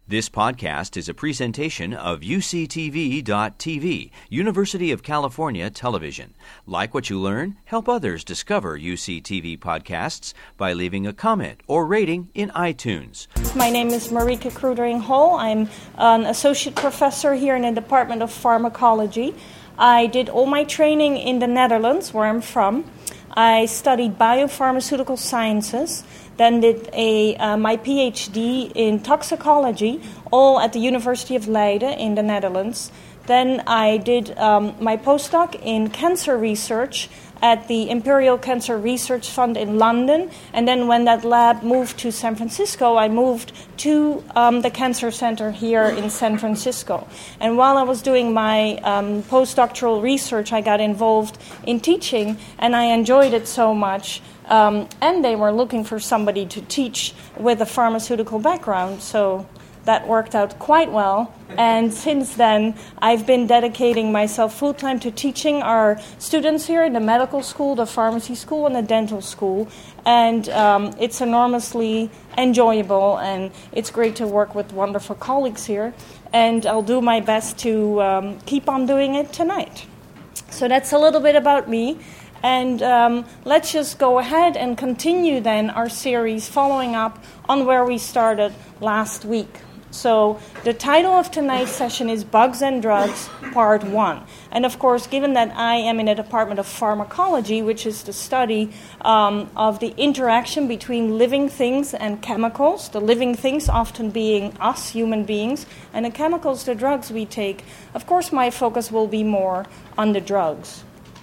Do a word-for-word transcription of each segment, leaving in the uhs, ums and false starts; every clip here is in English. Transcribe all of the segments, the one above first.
This podcast is a presentation of U C T V dot T V, University of California Television. Like what you learn? Help others discover U C T V podcasts by leaving a comment or rating in iTunes. My name is Marieke Krudering-Hol. I'm an associate professor here in the Department of Pharmacology. I did all my training in the Netherlands, where I'm from. I studied biopharmaceutical sciences, then did a uh, my PhD in toxicology, all at the University of Leiden in the Netherlands. Then I did um, my postdoc in cancer research at the Imperial Cancer Research Fund in London. And then when that lab moved to San Francisco, I moved to um, the Cancer Center here in San Francisco. And while I was doing my um, postdoctoral research, I got involved in teaching, and I enjoyed it so much. Um, and they were looking for somebody to teach with a pharmaceutical background, so that worked out quite well. And since then, I've been dedicating myself full-time to teaching our students here in the medical school, the pharmacy school, and the dental school. And um, it's enormously enjoyable, and it's great to work with wonderful colleagues here. And I'll do my best to um, keep on doing it tonight. So that's a little bit about me. And um, let's just go ahead and continue then our series following up on where we started last week. So the title of tonight's session is Bugs and Drugs, Part one. And of course, given that I am in the Department of Pharmacology, which is the study um, of the interaction between living things and chemicals, the living things often being us, human beings, and the chemicals, the drugs we take, of course my focus will be more on the drugs.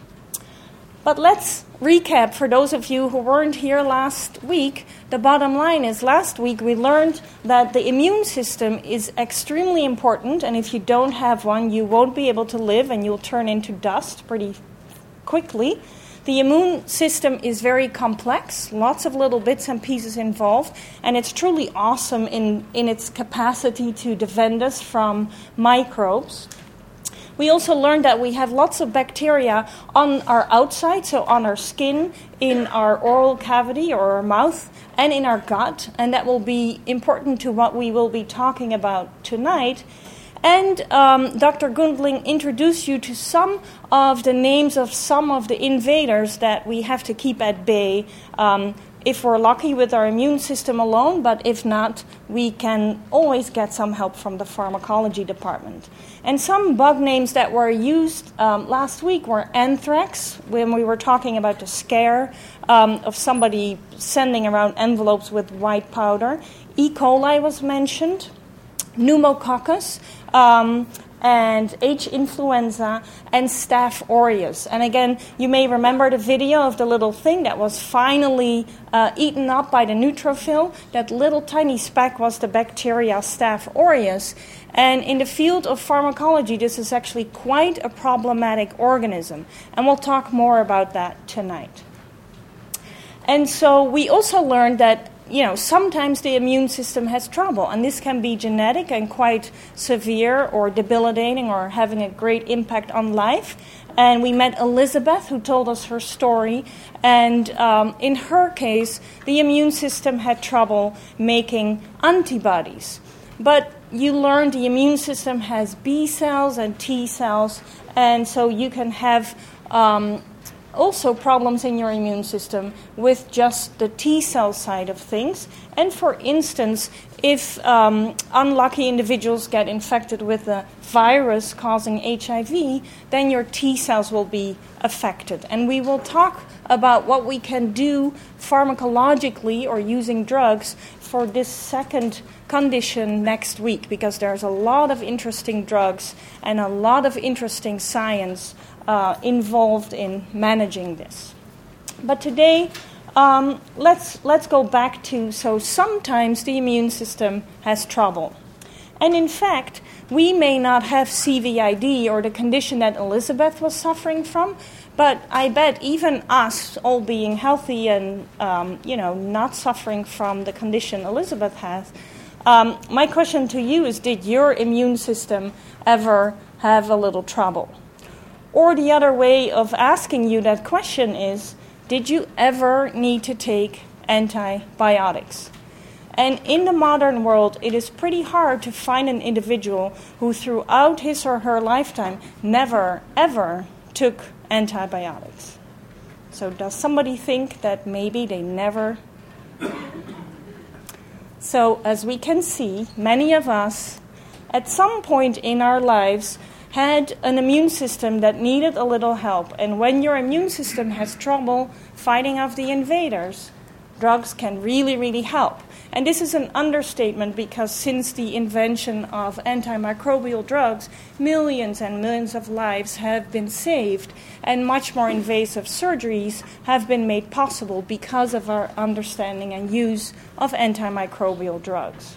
But let's recap for those of you who weren't here last week. The bottom line is last week we learned that the immune system is extremely important, and if you don't have one, you won't be able to live and you'll turn into dust pretty quickly. The immune system is very complex, lots of little bits and pieces involved, and it's truly awesome in, in its capacity to defend us from microbes. We also learned that we have lots of bacteria on our outside, so on our skin, in our oral cavity or our mouth, and in our gut, and that will be important to what we will be talking about tonight. And um, Doctor Gundling introduced you to some of the names of some of the invaders that we have to keep at bay um, if we're lucky with our immune system alone, but if not, we can always get some help from the pharmacology department. And some bug names that were used um, last week were anthrax, when we were talking about the scare um, of somebody sending around envelopes with white powder. E. coli was mentioned, pneumococcus, um, and H. influenza, and Staph aureus. And again, you may remember the video of the little thing that was finally uh, eaten up by the neutrophil. That little tiny speck was the bacteria Staph aureus. And in the field of pharmacology, this is actually quite a problematic organism. And we'll talk more about that tonight. And so we also learned that you know, sometimes the immune system has trouble, and this can be genetic and quite severe or debilitating or having a great impact on life. And we met Elizabeth, who told us her story, and um, in her case, the immune system had trouble making antibodies. But you learned the immune system has B cells and T cells, and so you can have um, also problems in your immune system with just the T cell side of things. And for instance, if um, unlucky individuals get infected with a virus causing H I V, then your T cells will be affected. And we will talk about what we can do pharmacologically or using drugs for this second condition next week, because there's a lot of interesting drugs and a lot of interesting science Uh, involved in managing this. But today, um, let's let's go back to, so sometimes the immune system has trouble. And in fact, we may not have C V I D or the condition that Elizabeth was suffering from, but I bet even us, all being healthy and, um, you know, not suffering from the condition Elizabeth has, um, my question to you is, did your immune system ever have a little trouble? Or the other way of asking you that question is, did you ever need to take antibiotics? And in the modern world, it is pretty hard to find an individual who throughout his or her lifetime never, ever took antibiotics. So does somebody think that maybe they never... So as we can see, many of us, at some point in our lives, had an immune system that needed a little help. And when your immune system has trouble fighting off the invaders, drugs can really, really help. And this is an understatement because since the invention of antimicrobial drugs, millions and millions of lives have been saved, and much more invasive surgeries have been made possible because of our understanding and use of antimicrobial drugs.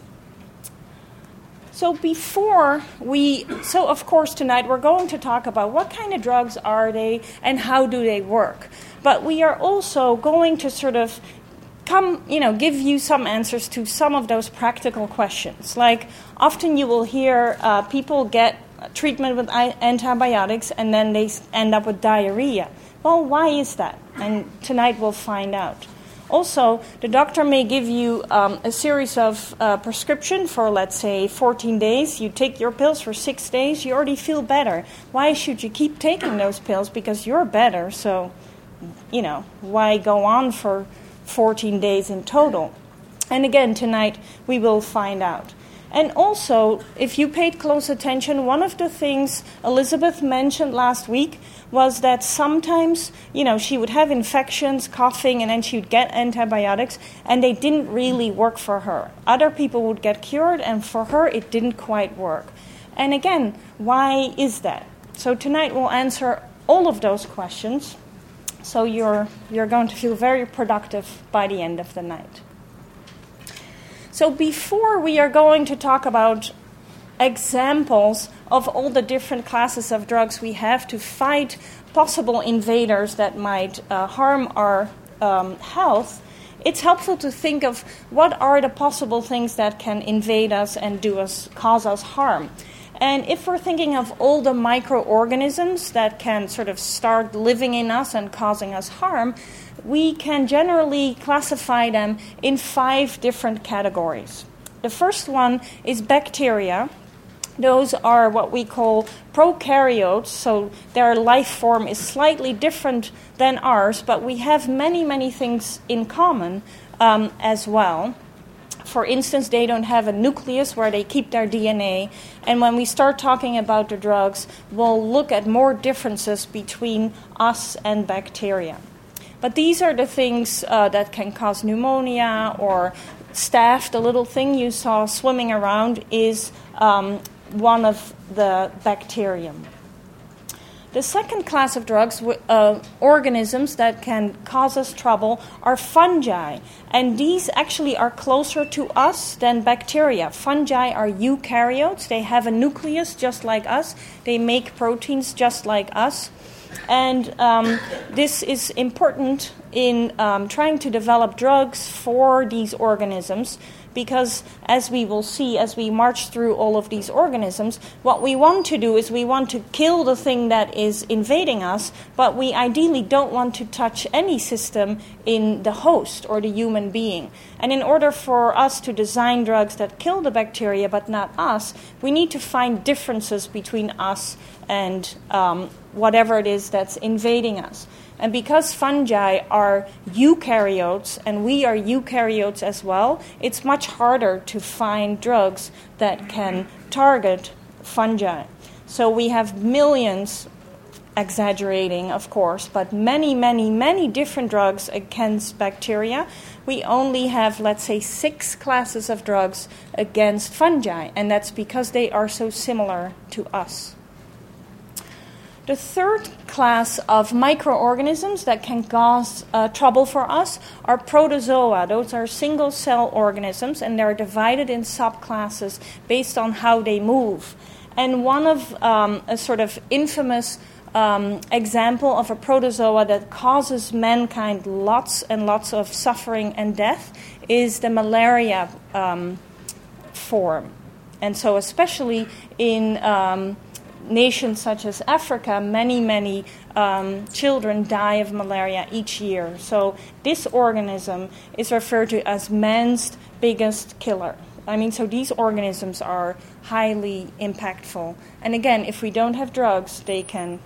So before we, so of course tonight we're going to talk about what kind of drugs are they and how do they work. But we are also going to sort of come, you know, give you some answers to some of those practical questions. Like often you will hear uh, people get treatment with antibiotics and then they end up with diarrhea. Well, why is that? And tonight we'll find out. Also, the doctor may give you um, a series of uh, prescription for, let's say, fourteen days. You take your pills for six days, you already feel better. Why should you keep taking those pills? Because you're better, so, you know, why go on for fourteen days in total? And again, tonight we will find out. And also, if you paid close attention, one of the things Elizabeth mentioned last week was that sometimes, you know, she would have infections, coughing, and then she would get antibiotics, and they didn't really work for her. Other people would get cured, and for her, it didn't quite work. And again, why is that? So tonight we'll answer all of those questions, so you're you're going to feel very productive by the end of the night. So before we are going to talk about examples of all the different classes of drugs we have to fight possible invaders that might uh, harm our um, health, it's helpful to think of what are the possible things that can invade us and do us, cause us harm. And if we're thinking of all the microorganisms that can sort of start living in us and causing us harm, we can generally classify them in five different categories. The first one is bacteria. Those are what we call prokaryotes, so their life form is slightly different than ours, but we have many, many things in common um, as well. For instance, they don't have a nucleus where they keep their D N A, and when we start talking about the drugs, we'll look at more differences between us and bacteria. But these are the things uh, that can cause pneumonia or staph. The little thing you saw swimming around is um, one of the bacterium. The second class of drugs, uh, organisms that can cause us trouble, are fungi. And these actually are closer to us than bacteria. Fungi are eukaryotes. They have a nucleus just like us. They make proteins just like us. And um, this is important in um, trying to develop drugs for these organisms because, as we will see as we march through all of these organisms, what we want to do is we want to kill the thing that is invading us, but we ideally don't want to touch any system in the host or the human being. And in order for us to design drugs that kill the bacteria but not us, we need to find differences between us and um, whatever it is that's invading us. And because fungi are eukaryotes, and we are eukaryotes as well, it's much harder to find drugs that can target fungi. So we have millions, exaggerating of course, but many, many, many different drugs against bacteria. We only have, let's say, six classes of drugs against fungi, and that's because they are so similar to us. The third class of microorganisms that can cause uh, trouble for us are protozoa. Those are single-cell organisms, and they're divided in subclasses based on how they move. And one of um, a sort of infamous um, example of a protozoa that causes mankind lots and lots of suffering and death is the malaria um, form. And so especially in Um, nations such as Africa, many, many um, children die of malaria each year. So this organism is referred to as man's biggest killer. I mean, so these organisms are highly impactful. And again, if we don't have drugs, they can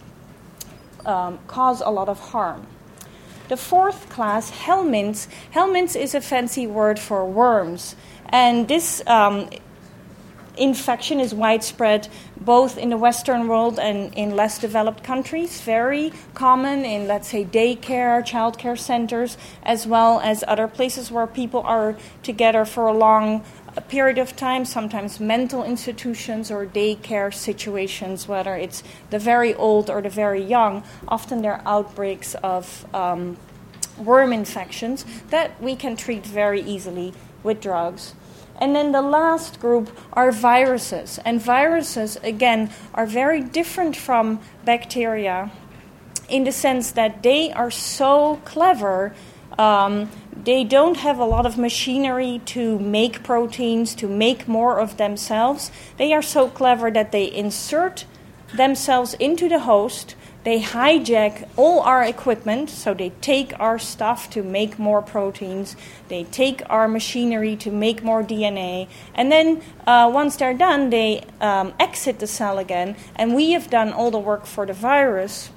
um, cause a lot of harm. The fourth class, helminths. Helminths is a fancy word for worms. And this um, infection is widespread both in the Western world and in less developed countries. Very common in, let's say, daycare, childcare centers, as well as other places where people are together for a long period of time, sometimes mental institutions or daycare situations, whether it's the very old or the very young. Often there are outbreaks of um, worm infections that we can treat very easily with drugs. And then the last group are viruses. And viruses, again, are very different from bacteria in the sense that they are so clever. Um, they don't have a lot of machinery to make proteins, to make more of themselves. They are so clever that they insert themselves into the host. They hijack all our equipment, so they take our stuff to make more proteins. They take our machinery to make more D N A. And then uh, once they're done, they um, exit the cell again. And we have done all the work for the virus.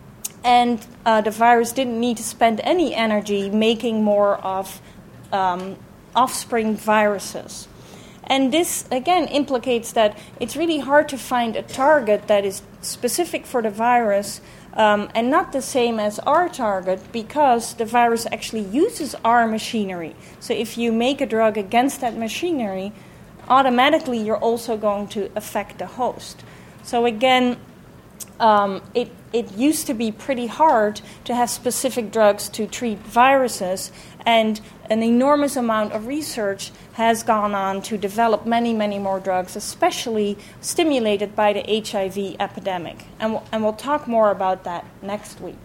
And uh, the virus didn't need to spend any energy making more of um, offspring viruses. And this, again, implicates that it's really hard to find a target that is specific for the virus um, and not the same as our target, because the virus actually uses our machinery. So if you make a drug against that machinery, automatically you're also going to affect the host. So again, um, it it used to be pretty hard to have specific drugs to treat viruses, and an enormous amount of research has gone on to develop many, many more drugs, especially stimulated by the H I V epidemic. And we'll, and we'll talk more about that next week.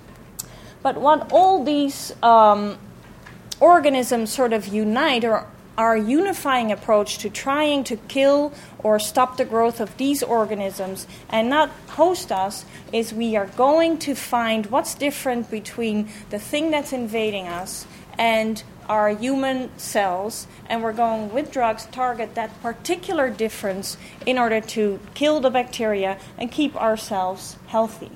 But what all these um, organisms sort of unite, or our unifying approach to trying to kill or stop the growth of these organisms and not host us, is we are going to find what's different between the thing that's invading us and our human cells, and we're going with drugs target that particular difference in order to kill the bacteria and keep ourselves healthy.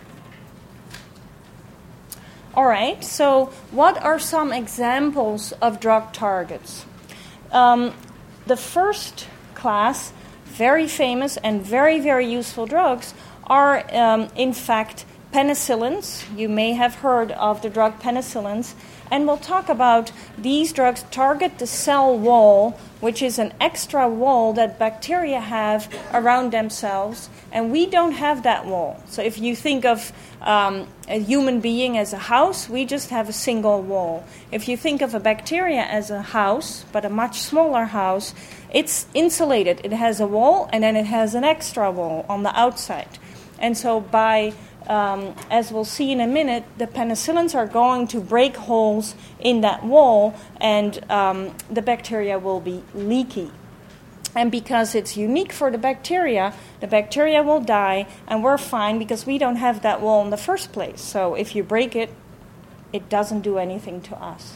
All right, so what are some examples of drug targets? Um, the first class, very famous and very, very useful drugs, are um, in fact penicillins. You may have heard of the drug penicillins. And we'll talk about these drugs target the cell wall, which is an extra wall that bacteria have around themselves, and we don't have that wall. So if you think of um, a human being as a house, we just have a single wall. If you think of a bacteria as a house, but a much smaller house, it's insulated. It has a wall, and then it has an extra wall on the outside. And so by Um, as we'll see in a minute, the penicillins are going to break holes in that wall, and um, the bacteria will be leaky. And because it's unique for the bacteria, the bacteria will die, and we're fine because we don't have that wall in the first place. So if you break it, it doesn't do anything to us.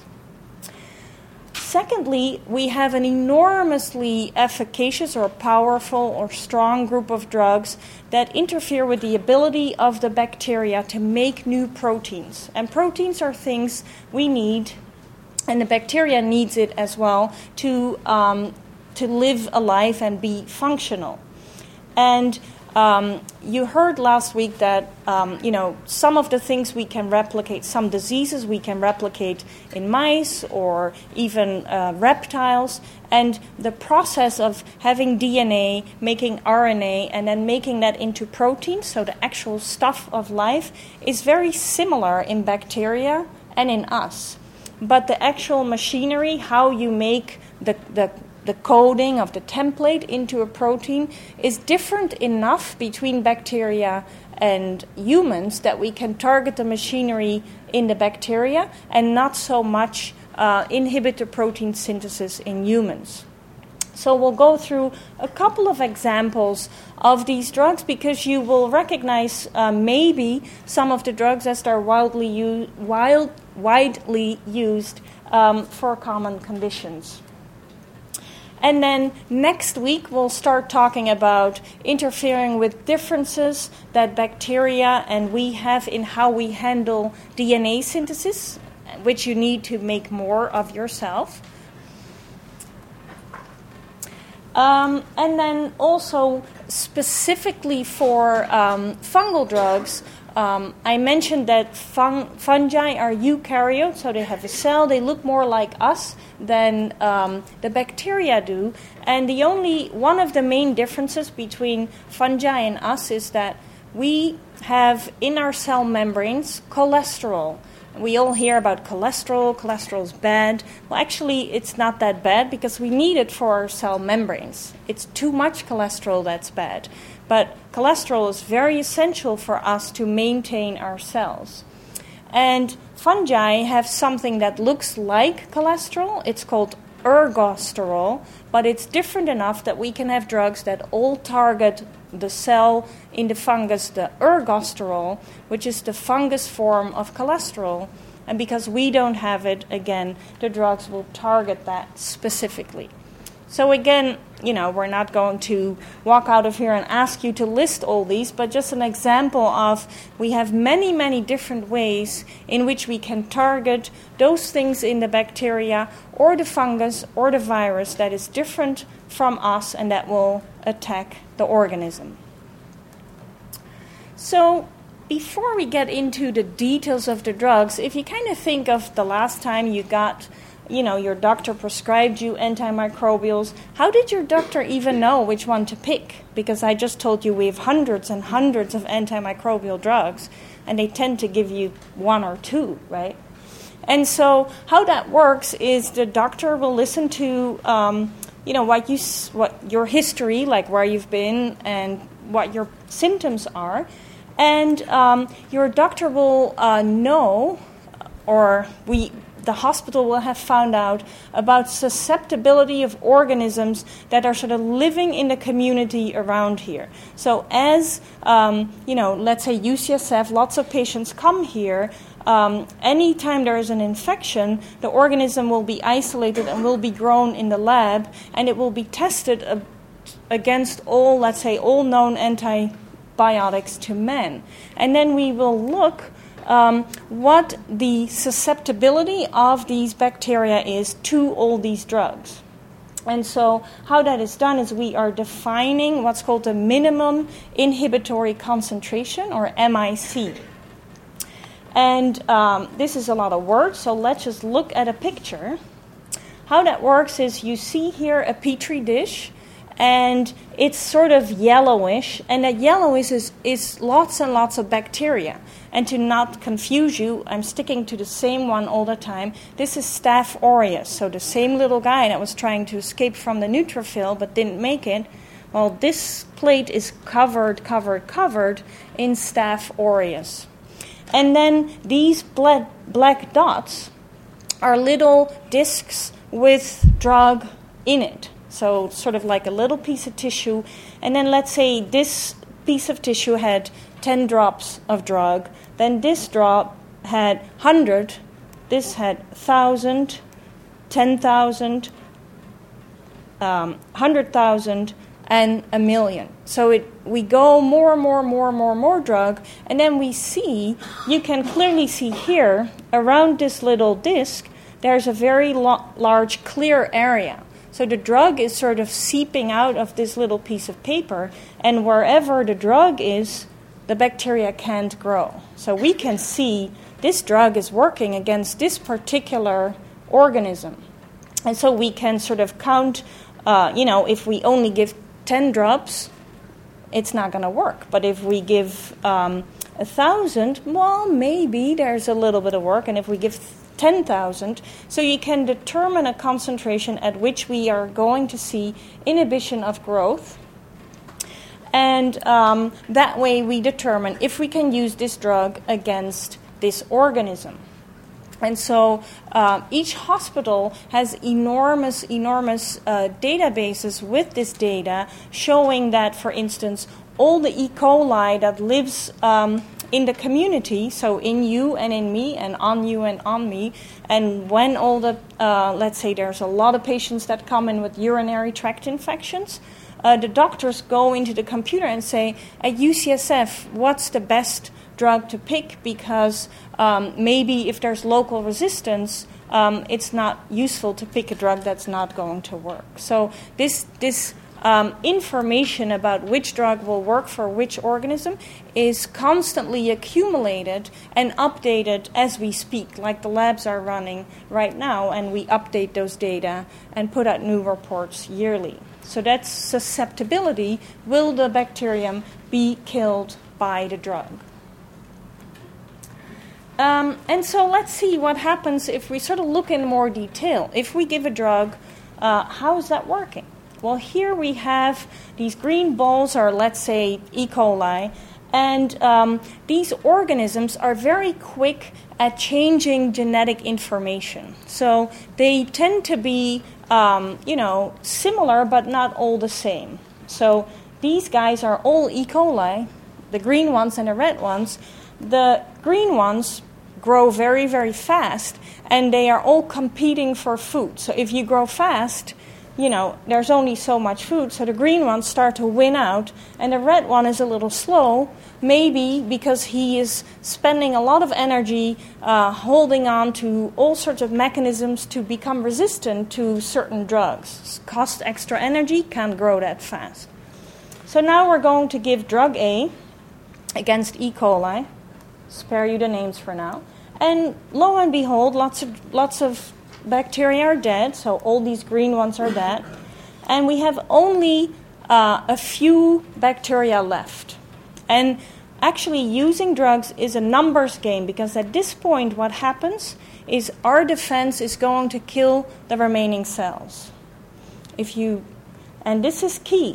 Secondly, we have an enormously efficacious or powerful or strong group of drugs that interfere with the ability of the bacteria to make new proteins. And proteins are things we need, and the bacteria needs it as well to um, to live a life and be functional. And Um, you heard last week that, um, you know, some of the things we can replicate, some diseases we can replicate in mice or even uh, reptiles. And the process of having D N A, making R N A, and then making that into protein, so the actual stuff of life, is very similar in bacteria and in us. But the actual machinery, how you make the the the coding of the template into a protein, is different enough between bacteria and humans that we can target the machinery in the bacteria and not so much uh, inhibit the protein synthesis in humans. So we'll go through a couple of examples of these drugs because you will recognize uh, maybe some of the drugs as they're wildly, u- wild, widely used um, for common conditions. And then next week, we'll start talking about interfering with differences that bacteria and we have in how we handle D N A synthesis, which you need to make more of yourself. Um, and then also specifically for um, fungal drugs, um, I mentioned that fun- fungi are eukaryotes, so they have a cell. They look more like us than um, the bacteria do. And the only one of the main differences between fungi and us is that we have in our cell membranes cholesterol. We all hear about cholesterol. Cholesterol is bad. Well, actually, it's not that bad because we need it for our cell membranes. It's too much cholesterol that's bad. But cholesterol is very essential for us to maintain our cells. And fungi have something that looks like cholesterol. It's called ergosterol, but it's different enough that we can have drugs that all target the cell in the fungus, the ergosterol, which is the fungus form of cholesterol. And because we don't have it, again, the drugs will target that specifically. So again, you know, we're not going to walk out of here and ask you to list all these, but just an example of we have many, many different ways in which we can target those things in the bacteria or the fungus or the virus that is different from us and that will attack the organism. So before we get into the details of the drugs, if you kind of think of the last time you got, you know, your doctor prescribed you antimicrobials, how did your doctor even know which one to pick? Because I just told you we have hundreds and hundreds of antimicrobial drugs, and they tend to give you one or two, right? And so how that works is the doctor will listen to, um, you know, what you, what your history, like where you've been and what your symptoms are, and um, your doctor will uh, know, or we. the hospital will have found out about susceptibility of organisms that are sort of living in the community around here. So as, um, you know, let's say U C S F, lots of patients come here. Um, anytime there is an infection, the organism will be isolated and will be grown in the lab, and it will be tested uh, against all, let's say, all known antibiotics to men. And then we will look Um, what the susceptibility of these bacteria is to all these drugs. And so how that is done is we are defining what's called the minimum inhibitory concentration, or M I C. And um, this is a lot of words, so let's just look at a picture. How that works is you see here a Petri dish, and it's sort of yellowish, and that yellowish is, is lots and lots of bacteria. And to not confuse you, I'm sticking to the same one all the time. This is Staph aureus, so the same little guy that was trying to escape from the neutrophil but didn't make it. Well, this plate is covered, covered, covered in Staph aureus. And then these black, black dots are little discs with drug in it. So sort of like a little piece of tissue. And then let's say this piece of tissue had ten drops of drug. Then this drop had one hundred. This had one thousand, ten thousand, um, one hundred thousand, and a million. So it we go more and more and more and more and more drug. And then we see, you can clearly see here, around this little disc, there's a very lo- large clear area. So the drug is sort of seeping out of this little piece of paper, and wherever the drug is, the bacteria can't grow. So we can see this drug is working against this particular organism. And so we can sort of count, uh, you know, if we only give ten drops, it's not going to work. But if we give um, one thousand, well, maybe there's a little bit of work. And if we give ten thousand, so you can determine a concentration at which we are going to see inhibition of growth. And um, that way we determine if we can use this drug against this organism. And so uh, each hospital has enormous, enormous uh, databases with this data showing that, for instance, all the E. coli that lives um, in the community, so in you and in me and on you and on me. And when all the, uh, let's say there's a lot of patients that come in with urinary tract infections, uh, the doctors go into the computer and say, at U C S F, what's the best drug to pick? Because um, maybe if there's local resistance, um, it's not useful to pick a drug that's not going to work. So this this Um, information about which drug will work for which organism is constantly accumulated and updated as we speak, like the labs are running right now, and we update those data and put out new reports yearly. So that's susceptibility. Will the bacterium be killed by the drug? Um, and so let's see what happens if we sort of look in more detail. If we give a drug, uh, how is that working? Well, here we have these green balls are, let's say, E. coli, and um, these organisms are very quick at changing genetic information. So they tend to be, um, you know, similar but not all the same. So these guys are all E. coli, the green ones and the red ones. The green ones grow very, very fast, and they are all competing for food. So if you grow fast, you know, there's only so much food, so the green ones start to win out, and the red one is a little slow, maybe because he is spending a lot of energy uh, holding on to all sorts of mechanisms to become resistant to certain drugs. Cost extra energy, can't grow that fast. So now we're going to give drug A against E. coli. Spare you the names for now. And lo and behold, lots of lots of bacteria are dead, so all these green ones are dead. And we have only uh, a few bacteria left. And actually using drugs is a numbers game, because at this point what happens is our defense is going to kill the remaining cells. If you, and this is key.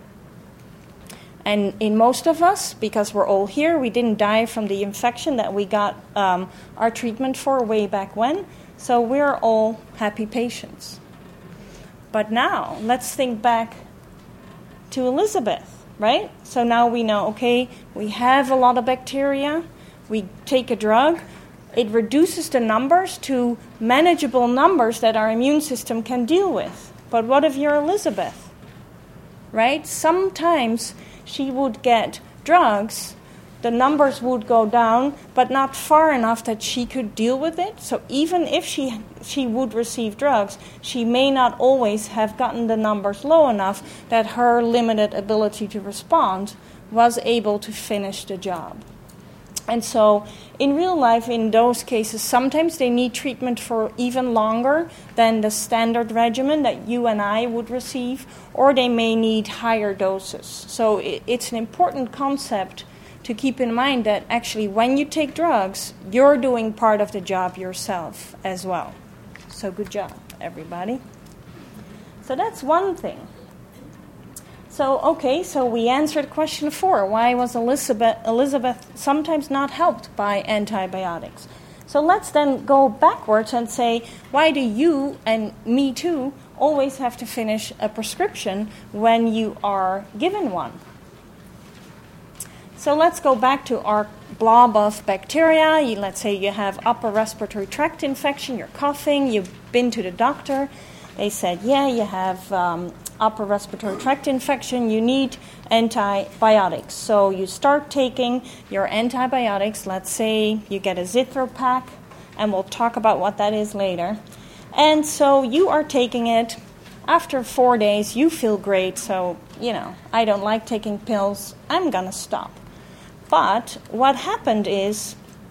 And in most of us, because we're all here, we didn't die from the infection that we got um, our treatment for way back when. So we're all happy patients. But now, let's think back to Elizabeth, right? So now we know, okay, we have a lot of bacteria. We take a drug. It reduces the numbers to manageable numbers that our immune system can deal with. But what if you're Elizabeth, right? Sometimes she would get drugs, the numbers would go down, but not far enough that she could deal with it. So even if she she would receive drugs, she may not always have gotten the numbers low enough that her limited ability to respond was able to finish the job. And so in real life, in those cases, sometimes they need treatment for even longer than the standard regimen that you and I would receive, or they may need higher doses. So it's an important concept to keep in mind that actually when you take drugs, you're doing part of the job yourself as well. So good job, everybody. So that's one thing. So, okay, so we answered question four. Why was Elizabeth, Elizabeth sometimes not helped by antibiotics? So let's then go backwards and say, why do you, and me too, always have to finish a prescription when you are given one? So let's go back to our blob of bacteria. You, let's say you have upper respiratory tract infection, you're coughing, you've been to the doctor. They said, yeah, you have um, upper respiratory tract infection, you need antibiotics. So you start taking your antibiotics. Let's say you get a Zithro pack, and we'll talk about what that is later. And so you are taking it. After four days, you feel great. So, you know, I don't like taking pills. I'm going to stop. But what happened is,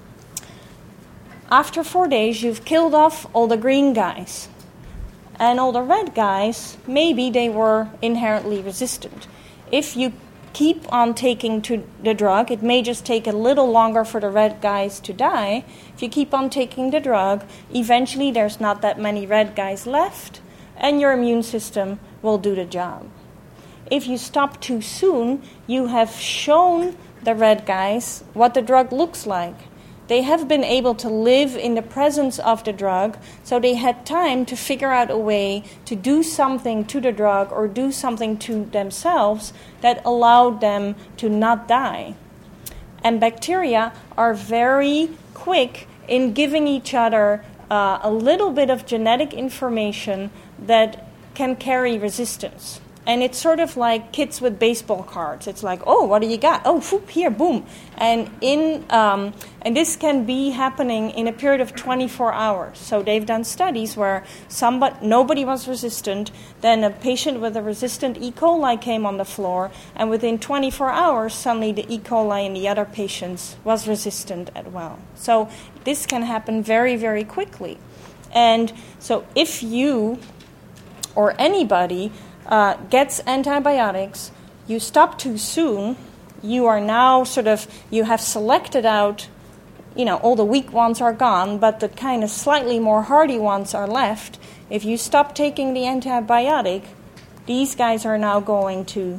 after four days, you've killed off all the green guys. And all the red guys, maybe they were inherently resistant. If you keep on taking to the drug, it may just take a little longer for the red guys to die. If you keep on taking the drug, eventually there's not that many red guys left, and your immune system will do the job. If you stop too soon, you have shown the red guys what the drug looks like. They have been able to live in the presence of the drug, so they had time to figure out a way to do something to the drug or do something to themselves that allowed them to not die. And bacteria are very quick in giving each other uh, a little bit of genetic information that can carry resistance. And it's sort of like kids with baseball cards. It's like, oh, what do you got? Oh, whoop, here, boom. And in um, and this can be happening in a period of twenty-four hours. So they've done studies where somebody, nobody was resistant. Then a patient with a resistant E. coli came on the floor, and within twenty-four hours, suddenly the E. coli in the other patients was resistant as well. So this can happen very, very quickly. And so if you or anybody Uh, gets antibiotics, you stop too soon, you are now sort of, you have selected out, you know, all the weak ones are gone, but the kind of slightly more hardy ones are left. If you stop taking the antibiotic, these guys are now going to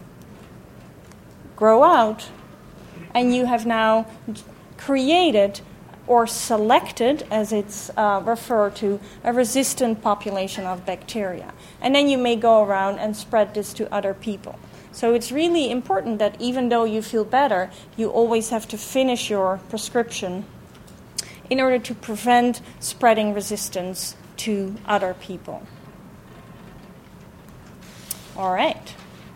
grow out, and you have now created or selected, as it's uh, referred to, a resistant population of bacteria. And then you may go around and spread this to other people. So it's really important that even though you feel better, you always have to finish your prescription in order to prevent spreading resistance to other people. All right.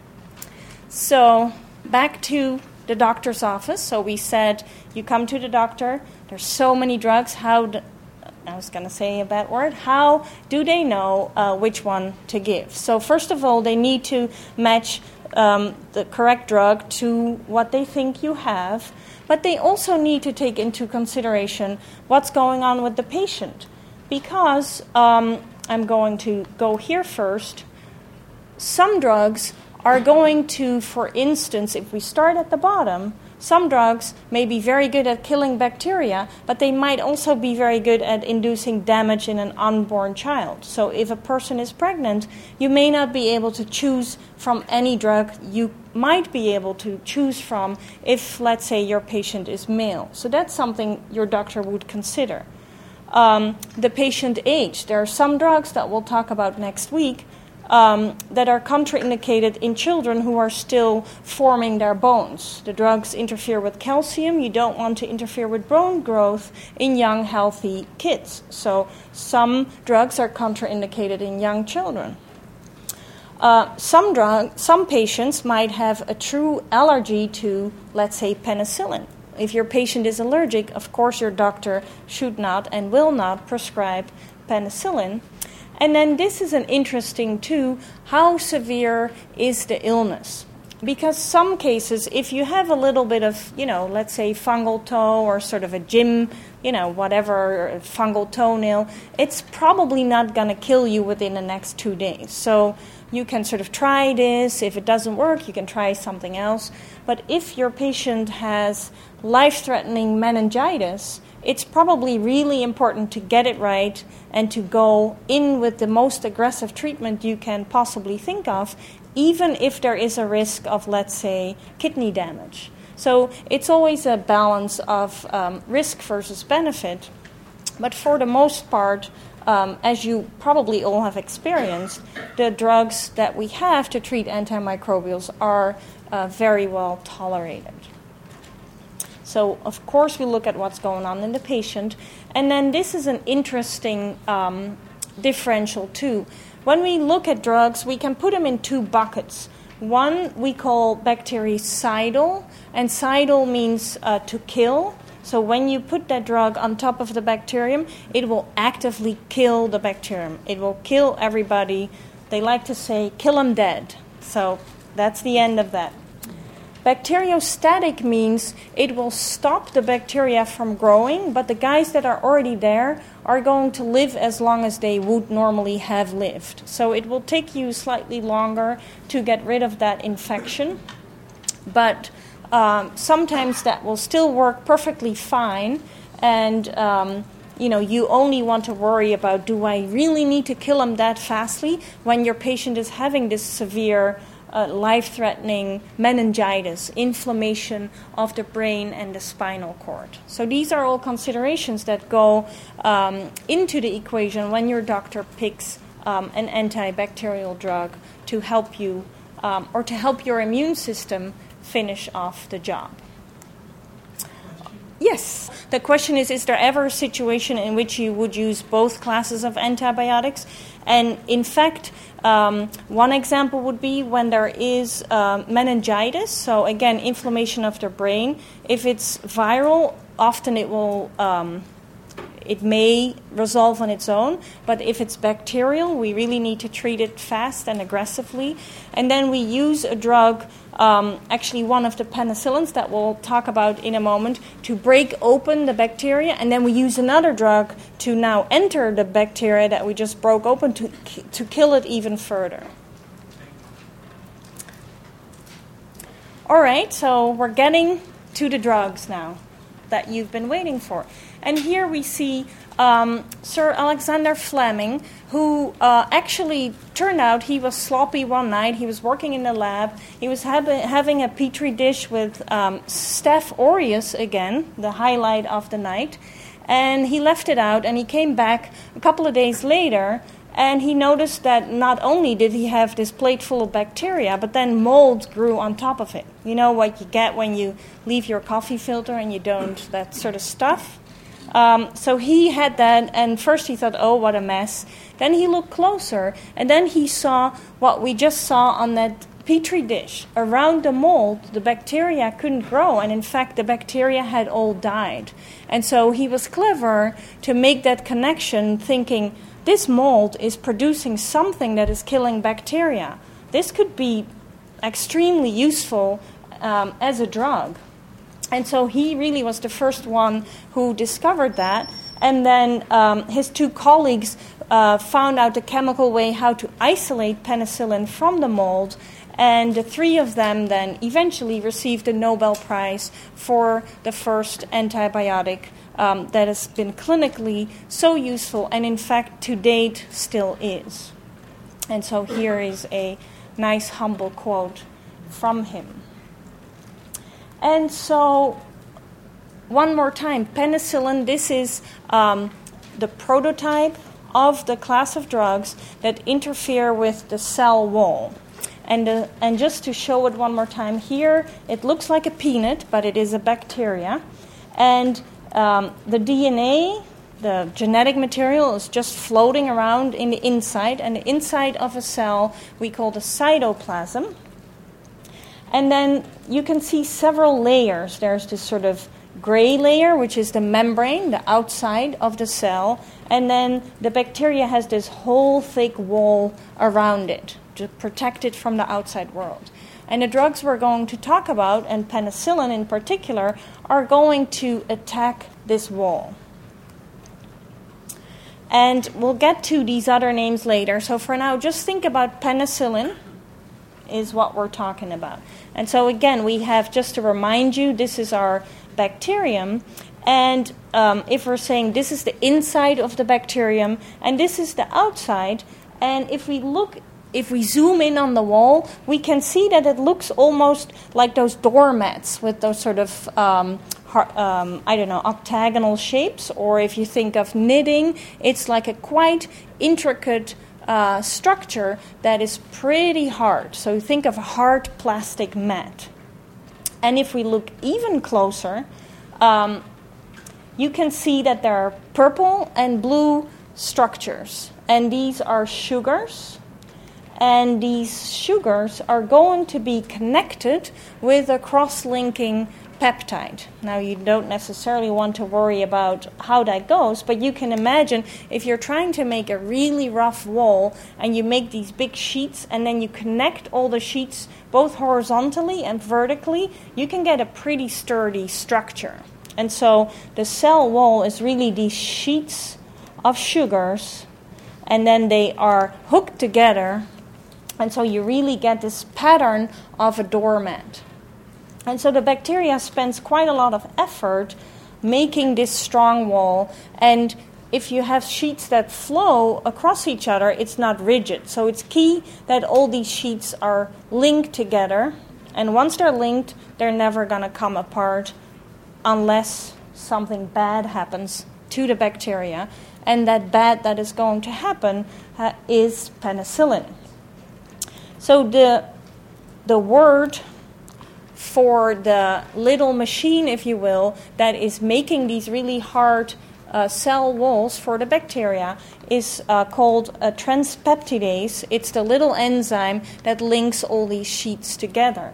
So back to the doctor's office. So we said you come to the doctor. There's so many drugs. How do, I was going to say a bad word. How do they know uh, which one to give? So first of all, they need to match um, the correct drug to what they think you have. But they also need to take into consideration what's going on with the patient. Because um, I'm going to go here first. Some drugs are going to, for instance, if we start at the bottom, some drugs may be very good at killing bacteria, but they might also be very good at inducing damage in an unborn child. So if a person is pregnant, you may not be able to choose from any drug you might be able to choose from if, let's say, your patient is male. So that's something your doctor would consider. Um, the patient age. There are some drugs that we'll talk about next week Um, that are contraindicated in children who are still forming their bones. The drugs interfere with calcium. You don't want to interfere with bone growth in young, healthy kids. So some drugs are contraindicated in young children. Uh, some drug, some patients might have a true allergy to, let's say, penicillin. If your patient is allergic, of course your doctor should not and will not prescribe penicillin. And then this is an interesting, too, how severe is the illness? Because some cases, if you have a little bit of, you know, let's say fungal toe or sort of a gym, you know, whatever, fungal toenail, it's probably not going to kill you within the next two days. So you can sort of try this. If it doesn't work, you can try something else. But if your patient has life-threatening meningitis, it's probably really important to get it right and to go in with the most aggressive treatment you can possibly think of, even if there is a risk of, let's say, kidney damage. So it's always a balance of um, risk versus benefit. But for the most part, um, as you probably all have experienced, the drugs that we have to treat antimicrobials are uh, very well tolerated. So, of course, we look at what's going on in the patient. And then this is an interesting um, differential, too. When we look at drugs, we can put them in two buckets. One we call bactericidal, and cidal means uh, to kill. So when you put that drug on top of the bacterium, it will actively kill the bacterium. It will kill everybody. They like to say, kill them dead. So that's the end of that. Bacteriostatic means it will stop the bacteria from growing, but the guys that are already there are going to live as long as they would normally have lived. So it will take you slightly longer to get rid of that infection, but um, sometimes that will still work perfectly fine, and um, you know, you only want to worry about, do I really need to kill them that fastly when your patient is having this severe Uh, life-threatening meningitis, inflammation of the brain and the spinal cord. So these are all considerations that go um, into the equation when your doctor picks um, an antibacterial drug to help you um, or to help your immune system finish off the job. Yes. The question is, is there ever a situation in which you would use both classes of antibiotics? And in fact, um, one example would be when there is um, meningitis, so again, inflammation of the brain. If it's viral, often it will... Um, It may resolve on its own, but if it's bacterial, we really need to treat it fast and aggressively. And then we use a drug, um, actually one of the penicillins that we'll talk about in a moment, to break open the bacteria, and then we use another drug to now enter the bacteria that we just broke open to, to kill it even further. All right, so we're getting to the drugs now that you've been waiting for. And here we see um, Sir Alexander Fleming, who uh, actually turned out he was sloppy one night. He was working in the lab. He was ha- having a petri dish with um, Staph aureus again, the highlight of the night. And he left it out, and he came back a couple of days later, and he noticed that not only did he have this plate full of bacteria, but then mold grew on top of it. You know what you get when you leave your coffee filter and you don't, that sort of stuff? Um, so he had that, and first he thought, oh, what a mess. Then he looked closer, and then he saw what we just saw on that petri dish. Around the mold, the bacteria couldn't grow, and in fact, the bacteria had all died. And so he was clever to make that connection, thinking, this mold is producing something that is killing bacteria. This could be extremely useful um, as a drug. And so he really was the first one who discovered that. And then um, his two colleagues uh, found out the chemical way how to isolate penicillin from the mold. And the three of them then eventually received the Nobel Prize for the first antibiotic um, that has been clinically so useful and, in fact, to date still is. And so here is a nice, humble quote from him. And so, one more time, penicillin, this is um, the prototype of the class of drugs that interfere with the cell wall. And, uh, and just to show it one more time, here it looks like a peanut, but it is a bacteria. And um, the D N A, the genetic material, is just floating around in the inside. And the inside of a cell we call the cytoplasm. And then you can see several layers. There's this sort of gray layer, which is the membrane, the outside of the cell. And then the bacteria has this whole thick wall around it to protect it from the outside world. And the drugs we're going to talk about, and penicillin in particular, are going to attack this wall. And we'll get to these other names later. So for now, just think about penicillin is what we're talking about. And so again, we have, just to remind you, this is our bacterium. And um, if we're saying this is the inside of the bacterium and this is the outside, and if we look, if we zoom in on the wall, we can see that it looks almost like those doormats with those sort of, um, um, I don't know, octagonal shapes. Or if you think of knitting, it's like a quite intricate Uh, structure that is pretty hard. So think of a hard plastic mat. And if we look even closer, um, you can see that there are purple and blue structures. And these are sugars. And these sugars are going to be connected with a cross-linking peptide. Now, you don't necessarily want to worry about how that goes, but you can imagine if you're trying to make a really rough wall and you make these big sheets and then you connect all the sheets both horizontally and vertically, you can get a pretty sturdy structure. And so the cell wall is really these sheets of sugars, and then they are hooked together, and so you really get this pattern of a doormat. And so the bacteria spends quite a lot of effort making this strong wall. And if you have sheets that flow across each other, it's not rigid. So it's key that all these sheets are linked together. And once they're linked, they're never going to come apart unless something bad happens to the bacteria. And that bad that is going to happen uh, is penicillin. So the the word for the little machine, if you will, that is making these really hard uh, cell walls for the bacteria is uh, called a transpeptidase. It's the little enzyme that links all these sheets together.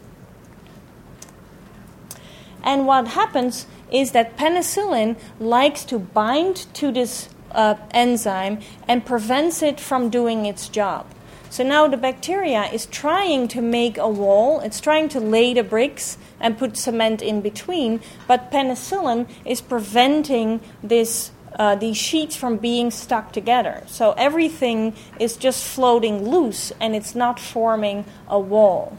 And what happens is that penicillin likes to bind to this uh, enzyme and prevents it from doing its job. So now the bacteria is trying to make a wall, it's trying to lay the bricks and put cement in between, but penicillin is preventing this, uh, these sheets from being stuck together. So everything is just floating loose and it's not forming a wall.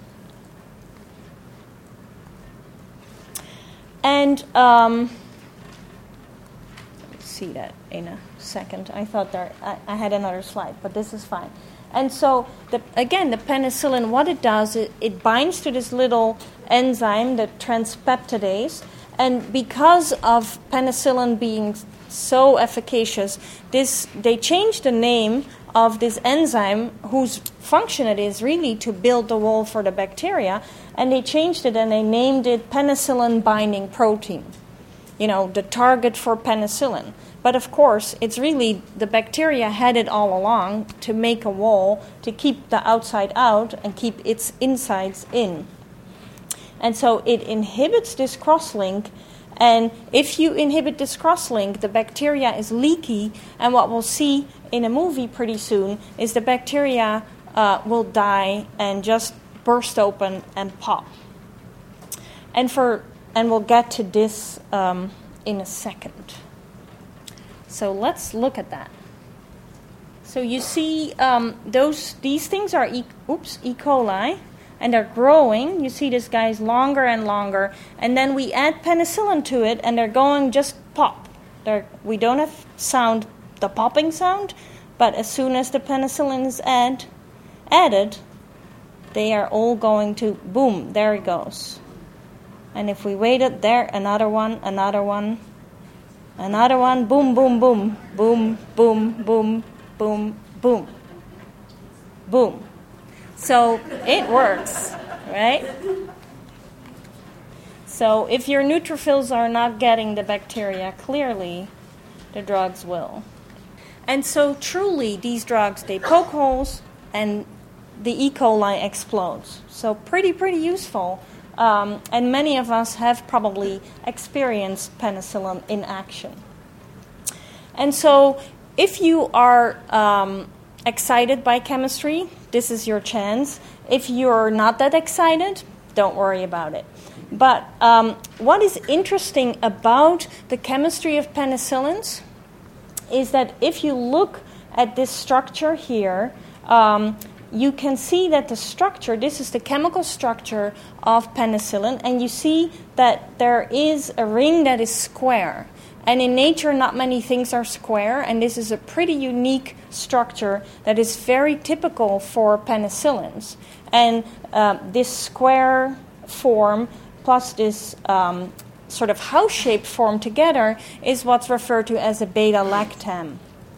And um, let me see that in a second. I thought there I, I had another slide, but this is fine. And so, the, again, the penicillin, what it does, it, it binds to this little enzyme, the transpeptidase, and because of penicillin being so efficacious, this they changed the name of this enzyme, whose function it is really to build the wall for the bacteria, and they changed it and they named it penicillin-binding protein, you know, the target for penicillin. But of course, it's really the bacteria had it all along to make a wall, to keep the outside out and keep its insides in. And so it inhibits this crosslink, and if you inhibit this crosslink, the bacteria is leaky, and what we'll see in a movie pretty soon is the bacteria uh, will die and just burst open and pop. And for and we'll get to this um, in a second. So let's look at that. So you see, um, those these things are e- oops E. coli, and they're growing. You see, this guy's longer and longer, and then we add penicillin to it, and they're going just pop. They're, we don't have sound, the popping sound, but as soon as the penicillin is add, added, they are all going to boom. There it goes. And if we waited, there another one, another one. Another one, boom, boom, boom, boom, boom, boom, boom, boom, boom. So it works, right? So if your neutrophils are not getting the bacteria, clearly the drugs will. And so truly these drugs, they poke holes and the E. coli explodes. So pretty, pretty useful. Um, and many of us have probably experienced penicillin in action. And so if you are um, excited by chemistry, this is your chance. If you're not that excited, don't worry about it. But um, what is interesting about the chemistry of penicillins is that if you look at this structure here, um, you can see that the structure, this is the chemical structure of penicillin, and you see that there is a ring that is square. And in nature, not many things are square, and this is a pretty unique structure that is very typical for penicillins. And uh, this square form plus this um, sort of house-shaped form together is what's referred to as a beta-lactam.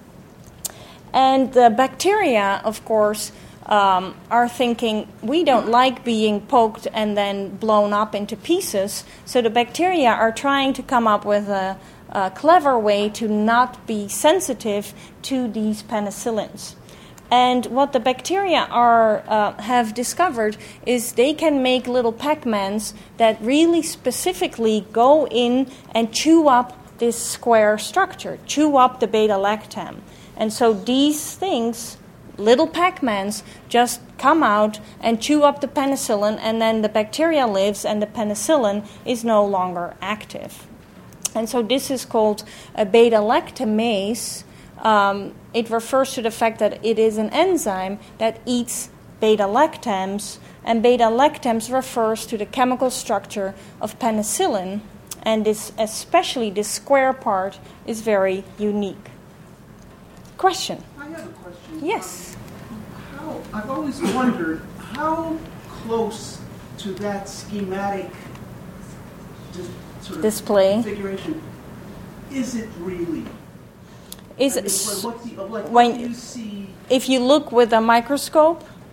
And the bacteria, of course, Um, are thinking, we don't like being poked and then blown up into pieces, so the bacteria are trying to come up with a, a clever way to not be sensitive to these penicillins. And what the bacteria are uh, have discovered is they can make little Pac-Mans that really specifically go in and chew up this square structure, chew up the beta-lactam. And so these things, little Pac-Mans, just come out and chew up the penicillin, and then the bacteria lives and the penicillin is no longer active. And so this is called a beta-lactamase. Um, it refers to the fact that it is an enzyme that eats beta-lactams, and beta-lactams refers to the chemical structure of penicillin, and this, especially this square part, is very unique. Question? I have a question. Yes. How, I've always wondered how close to that schematic dis, sort of display configuration is it really? Is I mean, it, what, what, do you, like, when, what do you see? If you look with a microscope,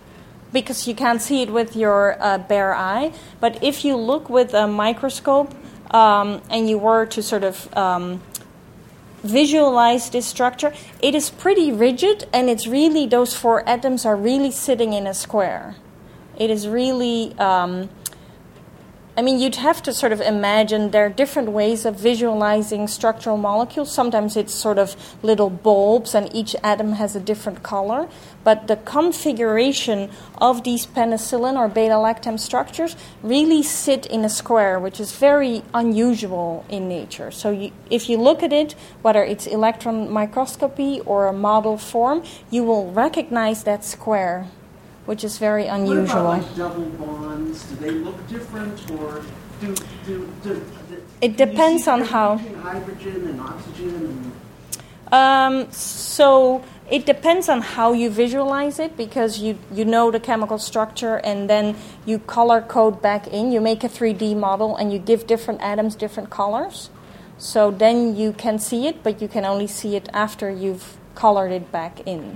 because you can't see it with your uh, bare eye. But if you look with a microscope um, and you were to sort of um, visualize this structure, it is pretty rigid, and it's really, those four atoms are really sitting in a square. It is really... Um, I mean, you'd have to sort of imagine there are different ways of visualizing structural molecules. Sometimes it's sort of little bulbs and each atom has a different color. But the configuration of these penicillin or beta-lactam structures really sit in a square, which is very unusual in nature. So you, if you look at it, whether it's electron microscopy or a model form, you will recognize that square, which is very unusual. What about like double bonds? Do they look different, or do do, do, do it depends on how hydrogen and oxygen? And um, so it depends on how you visualize it, because you you know the chemical structure and then you color code back in. You make a three D model and you give different atoms different colors. So then you can see it, but you can only see it after you've colored it back in.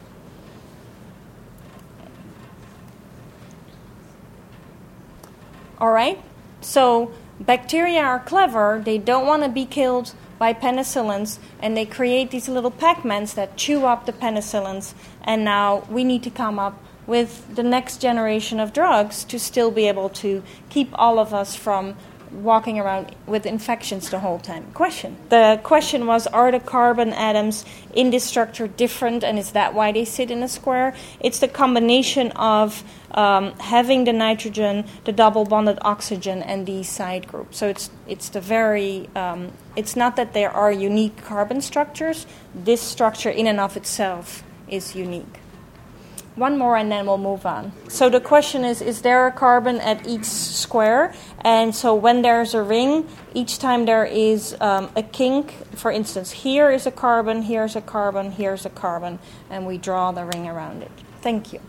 All right, so bacteria are clever. They don't want to be killed by penicillins, and they create these little Pac-Mans that chew up the penicillins. And now we need to come up with the next generation of drugs to still be able to keep all of us from walking around with infections the whole time. Question. The question was, are the carbon atoms in this structure different, and is that why they sit in a square? It's the combination of um, having the nitrogen, the double bonded oxygen, and these side groups. So it's it's the very, um, it's not that there are unique carbon structures. This structure in and of itself is unique. One more and then we'll move on. So the question is, is there a carbon at each square? And so when there's a ring, each time there is um, a kink. For instance, here is a carbon, here's a carbon, here's a carbon, and we draw the ring around it. Thank you.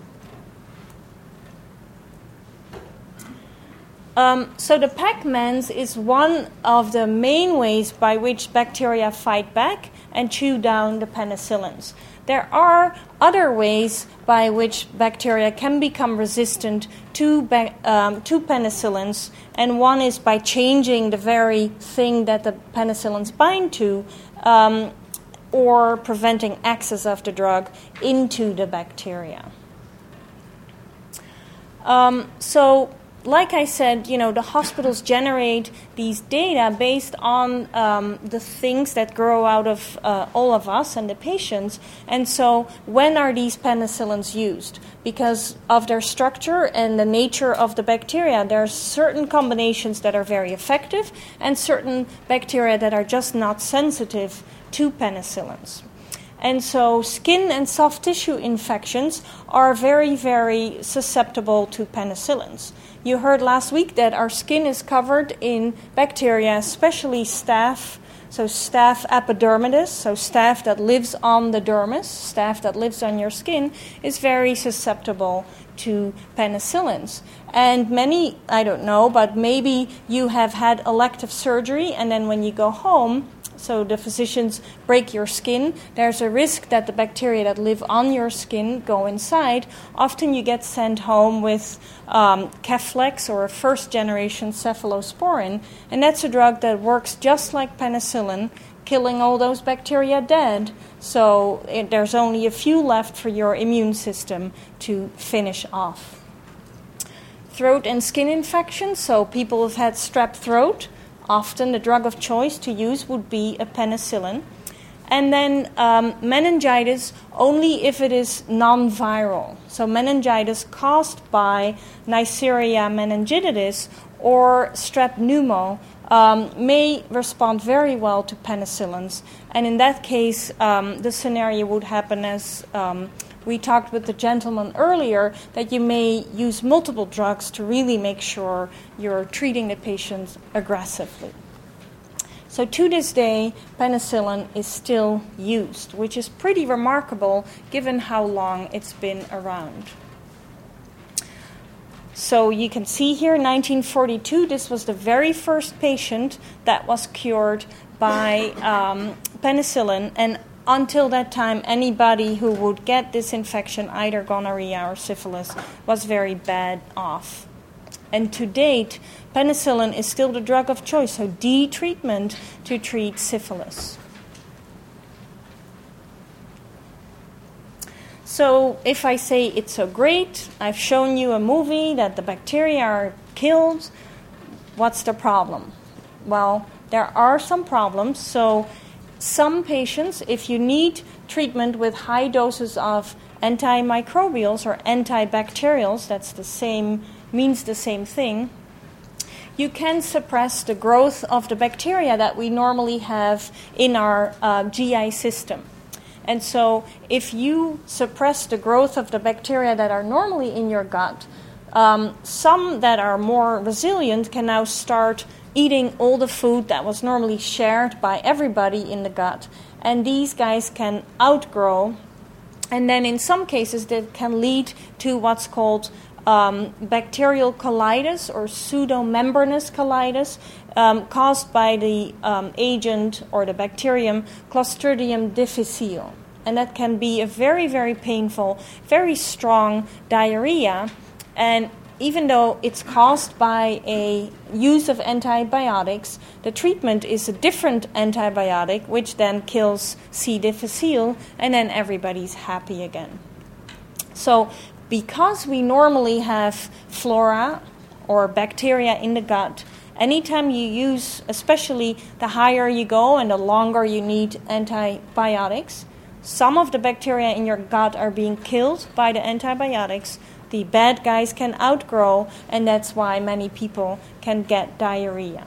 Um, so the Pac-Mans is one of the main ways by which bacteria fight back and chew down the penicillins. There are other ways by which bacteria can become resistant to, ba- um, to penicillins, and one is by changing the very thing that the penicillins bind to, um, or preventing access of the drug into the bacteria. Um, so, like I said, you know, the hospitals generate these data based on um, the things that grow out of uh, all of us and the patients. And so when are these penicillins used? Because of their structure and the nature of the bacteria, there are certain combinations that are very effective and certain bacteria that are just not sensitive to penicillins. And so skin and soft tissue infections are very, very susceptible to penicillins. You heard last week that our skin is covered in bacteria, especially staph, so staph epidermidis, so staph that lives on the dermis, staph that lives on your skin, is very susceptible to penicillins. And many, I don't know, but maybe you have had elective surgery, and then when you go home, so the physicians break your skin, there's a risk that the bacteria that live on your skin go inside. Often you get sent home with um, Keflex or a first-generation cephalosporin, and that's a drug that works just like penicillin, killing all those bacteria dead. So it, there's only a few left for your immune system to finish off. Throat and skin infections, so people have had strep throat. Often the drug of choice to use would be a penicillin. And then um, meningitis only if it is non-viral. So meningitis caused by Neisseria meningitidis or strep pneumo um, may respond very well to penicillins. And in that case, um, the scenario would happen as um, we talked with the gentleman earlier, that you may use multiple drugs to really make sure you're treating the patient aggressively. So to this day, penicillin is still used, which is pretty remarkable given how long it's been around. So you can see here, nineteen forty-two, this was the very first patient that was cured by um, penicillin, and until that time, anybody who would get this infection, either gonorrhea or syphilis, was very bad off. And to date, penicillin is still the drug of choice, so the treatment to treat syphilis. So if I say it's so great, I've shown you a movie that the bacteria are killed, what's the problem? Well, there are some problems. So some patients, if you need treatment with high doses of antimicrobials or antibacterials, that's the same, means the same thing, you can suppress the growth of the bacteria that we normally have in our uh, G I system. And so if you suppress the growth of the bacteria that are normally in your gut, um, some that are more resilient can now start eating all the food that was normally shared by everybody in the gut. And these guys can outgrow. And then in some cases that can lead to what's called um, bacterial colitis or pseudomembranous colitis, um, caused by the um, agent or the bacterium Clostridium difficile. And that can be a very, very painful, very strong diarrhea. And even though it's caused by a use of antibiotics, the treatment is a different antibiotic, which then kills C. difficile, and then everybody's happy again. So because we normally have flora or bacteria in the gut, anytime you use, especially the higher you go and the longer you need antibiotics, some of the bacteria in your gut are being killed by the antibiotics. The bad guys can outgrow, and that's why many people can get diarrhea.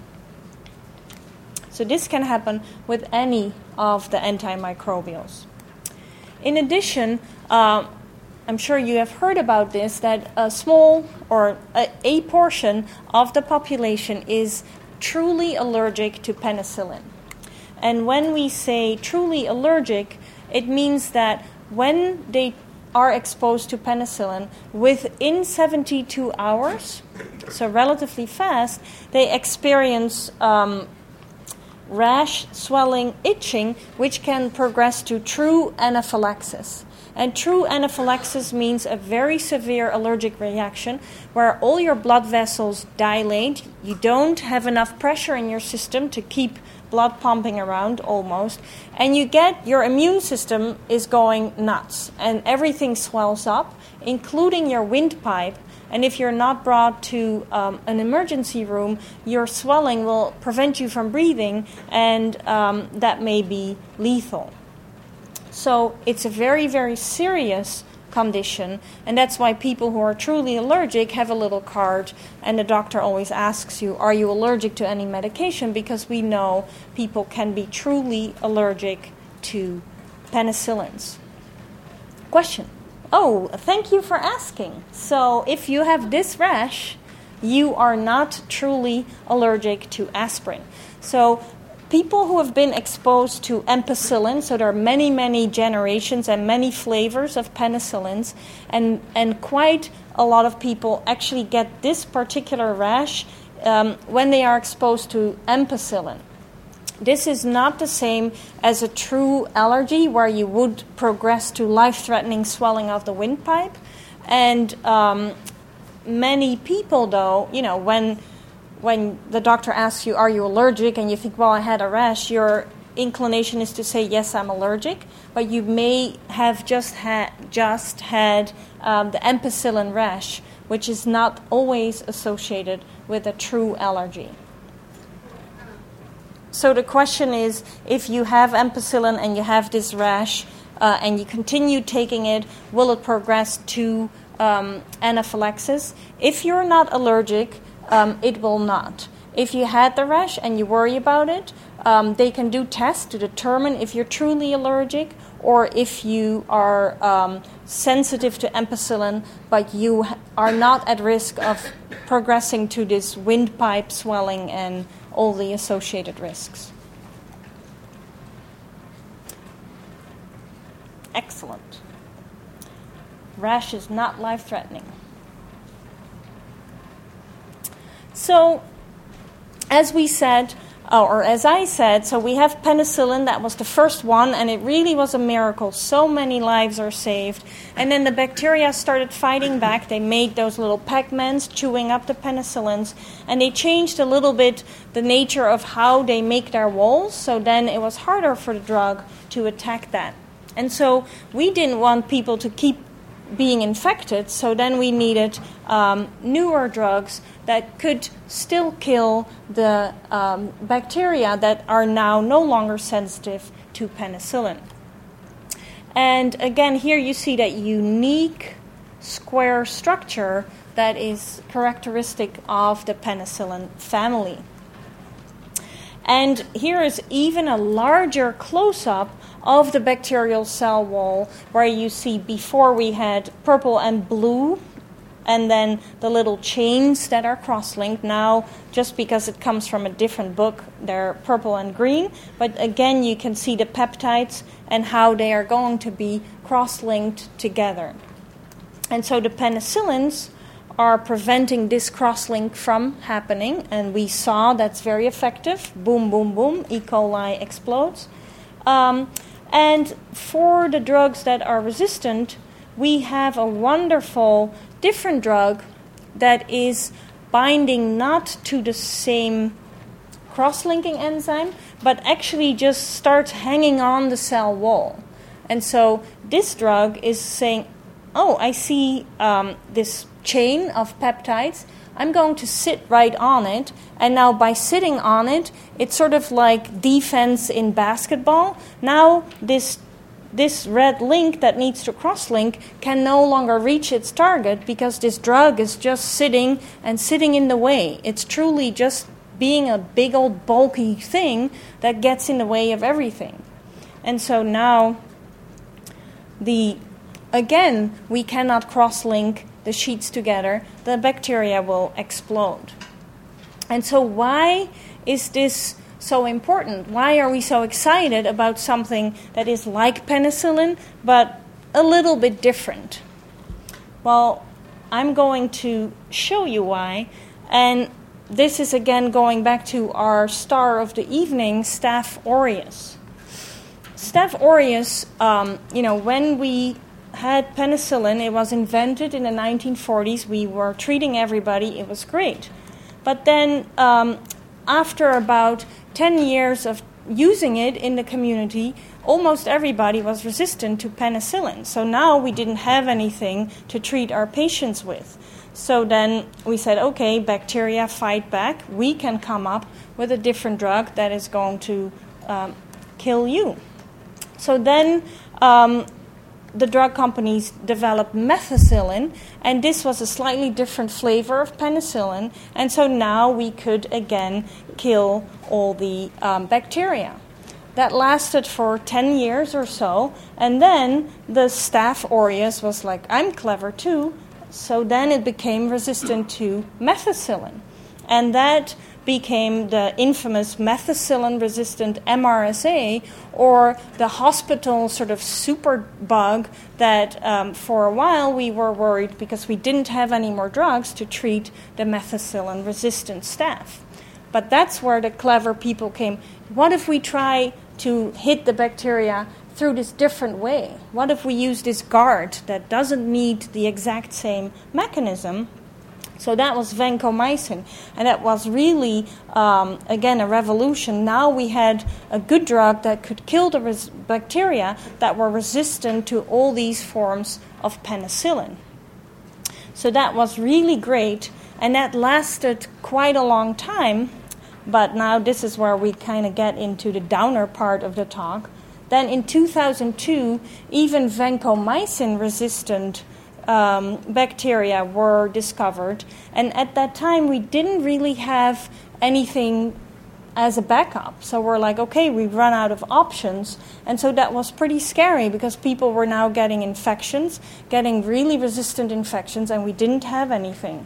So this can happen with any of the antimicrobials. In addition, uh, I'm sure you have heard about this, that a small or a, a portion of the population is truly allergic to penicillin. And when we say truly allergic, it means that when they are exposed to penicillin, within seventy-two hours, so relatively fast, they experience um, rash, swelling, itching, which can progress to true anaphylaxis. And true anaphylaxis means a very severe allergic reaction where all your blood vessels dilate, you don't have enough pressure in your system to keep blood pumping around almost, and you get your immune system is going nuts and everything swells up, including your windpipe. And if you're not brought to um, an emergency room, your swelling will prevent you from breathing, and um, that may be lethal. So it's a very, very serious condition, and that's why people who are truly allergic have a little card, and the doctor always asks you, are you allergic to any medication? Because we know people can be truly allergic to penicillins. Question. Oh, thank you for asking. So if you have this rash, you are not truly allergic to aspirin. So people who have been exposed to ampicillin, so there are many, many generations and many flavors of penicillins, and, and quite a lot of people actually get this particular rash um, when they are exposed to ampicillin. This is not the same as a true allergy where you would progress to life-threatening swelling of the windpipe. And um, many people, though, you know, when when the doctor asks you, are you allergic, and you think, well, I had a rash, your inclination is to say, yes, I'm allergic, but you may have just, ha- just had um, the ampicillin rash, which is not always associated with a true allergy. So the question is, if you have ampicillin and you have this rash uh, and you continue taking it, will it progress to um, anaphylaxis? If you're not allergic, um, it will not. If you had the rash and you worry about it, um, they can do tests to determine if you're truly allergic or if you are um, sensitive to ampicillin, but you are not at risk of progressing to this windpipe swelling and all the associated risks. Excellent. Rash is not life-threatening. So, as we said, Oh, or as I said, so we have penicillin, that was the first one, and it really was a miracle. So many lives are saved. And then the bacteria started fighting back. They made those little Pac-Mans chewing up the penicillins, and they changed a little bit the nature of how they make their walls, so then it was harder for the drug to attack that. And so we didn't want people to keep being infected, so then we needed um, newer drugs that could still kill the um, bacteria that are now no longer sensitive to penicillin. And again, here you see that unique square structure that is characteristic of the penicillin family. And here is even a larger close-up of the bacterial cell wall, where you see before we had purple and blue, and then the little chains that are cross-linked. Now, just because it comes from a different book, they're purple and green. But again, you can see the peptides and how they are going to be cross-linked together. And so the penicillins are preventing this cross-link from happening, and we saw that's very effective. Boom, boom, boom, E. coli explodes. Um, and for the drugs that are resistant, we have a wonderful different drug that is binding not to the same cross-linking enzyme, but actually just starts hanging on the cell wall. And so this drug is saying, oh, I see um, this chain of peptides. I'm going to sit right on it, and now by sitting on it, it's sort of like defense in basketball. Now this this red link that needs to cross-link can no longer reach its target because this drug is just sitting and sitting in the way. It's truly just being a big old bulky thing that gets in the way of everything. And so now, the again, we cannot cross-link the sheets together, the bacteria will explode. And so why is this so important? Why are we so excited about something that is like penicillin, but a little bit different? Well, I'm going to show you why. And this is again going back to our star of the evening, Staph aureus. Staph aureus, um, you know, when we had penicillin, it was invented in the nineteen forties. We were treating everybody. It was great. But then um, after about ten years of using it in the community, almost everybody was resistant to penicillin. So now we didn't have anything to treat our patients with. So then we said, okay, bacteria fight back. We can come up with a different drug that is going to um, kill you. So then um, the drug companies developed methicillin, and this was a slightly different flavor of penicillin, and so now we could again kill all the um, bacteria. That lasted for ten years or so, and then the Staph aureus was like, I'm clever too, so then it became resistant to methicillin, and that became the infamous methicillin-resistant M R S A, or the hospital sort of super bug that um, for a while we were worried because we didn't have any more drugs to treat the methicillin-resistant staph. But that's where the clever people came. What if we try to hit the bacteria through this different way? What if we use this guard that doesn't need the exact same mechanism? So that was vancomycin, and that was really, um, again, a revolution. Now we had a good drug that could kill the res- bacteria that were resistant to all these forms of penicillin. So that was really great, and that lasted quite a long time, but now this is where we kind of get into the downer part of the talk. Then in two thousand two, even vancomycin-resistant Um, bacteria were discovered, and at that time we didn't really have anything as a backup. So we're like, okay, we've run out of options, and so that was pretty scary because people were now getting infections, getting really resistant infections, and we didn't have anything.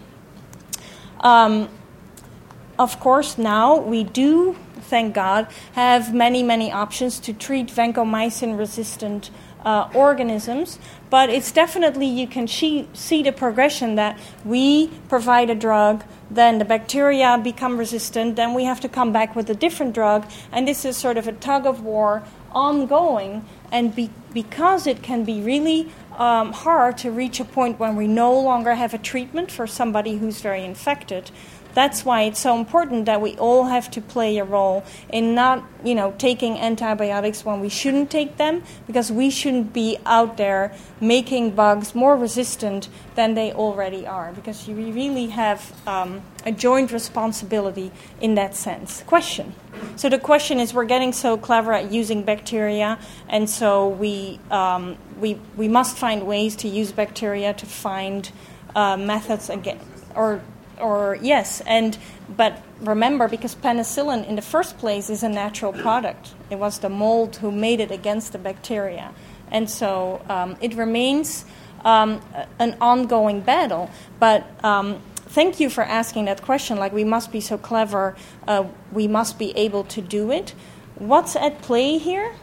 Um, of course, now we do, thank God, have many, many options to treat vancomycin-resistant uh, organisms. But it's definitely, you can see, see the progression that we provide a drug, then the bacteria become resistant, then we have to come back with a different drug, and this is sort of a tug of war ongoing, and be, because it can be really um, hard to reach a point when we no longer have a treatment for somebody who's very infected. That's why it's so important that we all have to play a role in not, you know, taking antibiotics when we shouldn't take them, because we shouldn't be out there making bugs more resistant than they already are, because we really have um, a joint responsibility in that sense. Question. So the question is, we're getting so clever at using bacteria, and so we um, we we must find ways to use bacteria to find uh, methods again, or Or yes, and but remember, because penicillin in the first place is a natural product. It was the mold who made it against the bacteria, and so um, it remains um, an ongoing battle. But um, thank you for asking that question. Like, we must be so clever, uh, we must be able to do it. What's at play here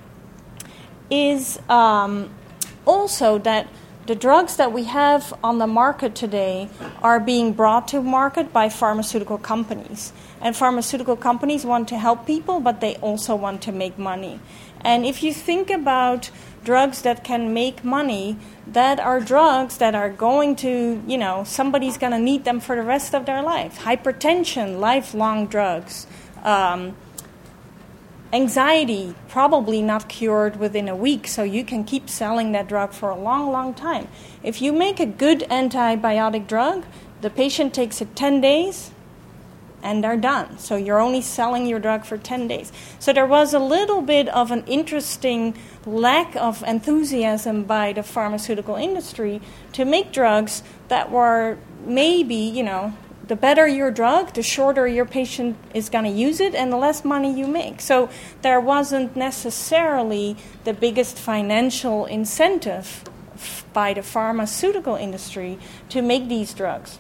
is um, also that the drugs that we have on the market today are being brought to market by pharmaceutical companies. And pharmaceutical companies want to help people, but they also want to make money. And if you think about drugs that can make money, that are drugs that are going to, you know, somebody's going to need them for the rest of their life. Hypertension, lifelong drugs. Um, Anxiety, probably not cured within a week, so you can keep selling that drug for a long, long time. If you make a good antibiotic drug, the patient takes it ten days, and they're done. So you're only selling your drug for ten days. So there was a little bit of an interesting lack of enthusiasm by the pharmaceutical industry to make drugs that were maybe, you know, the better your drug, the shorter your patient is going to use it, and the less money you make. So there wasn't necessarily the biggest financial incentive f- by the pharmaceutical industry to make these drugs.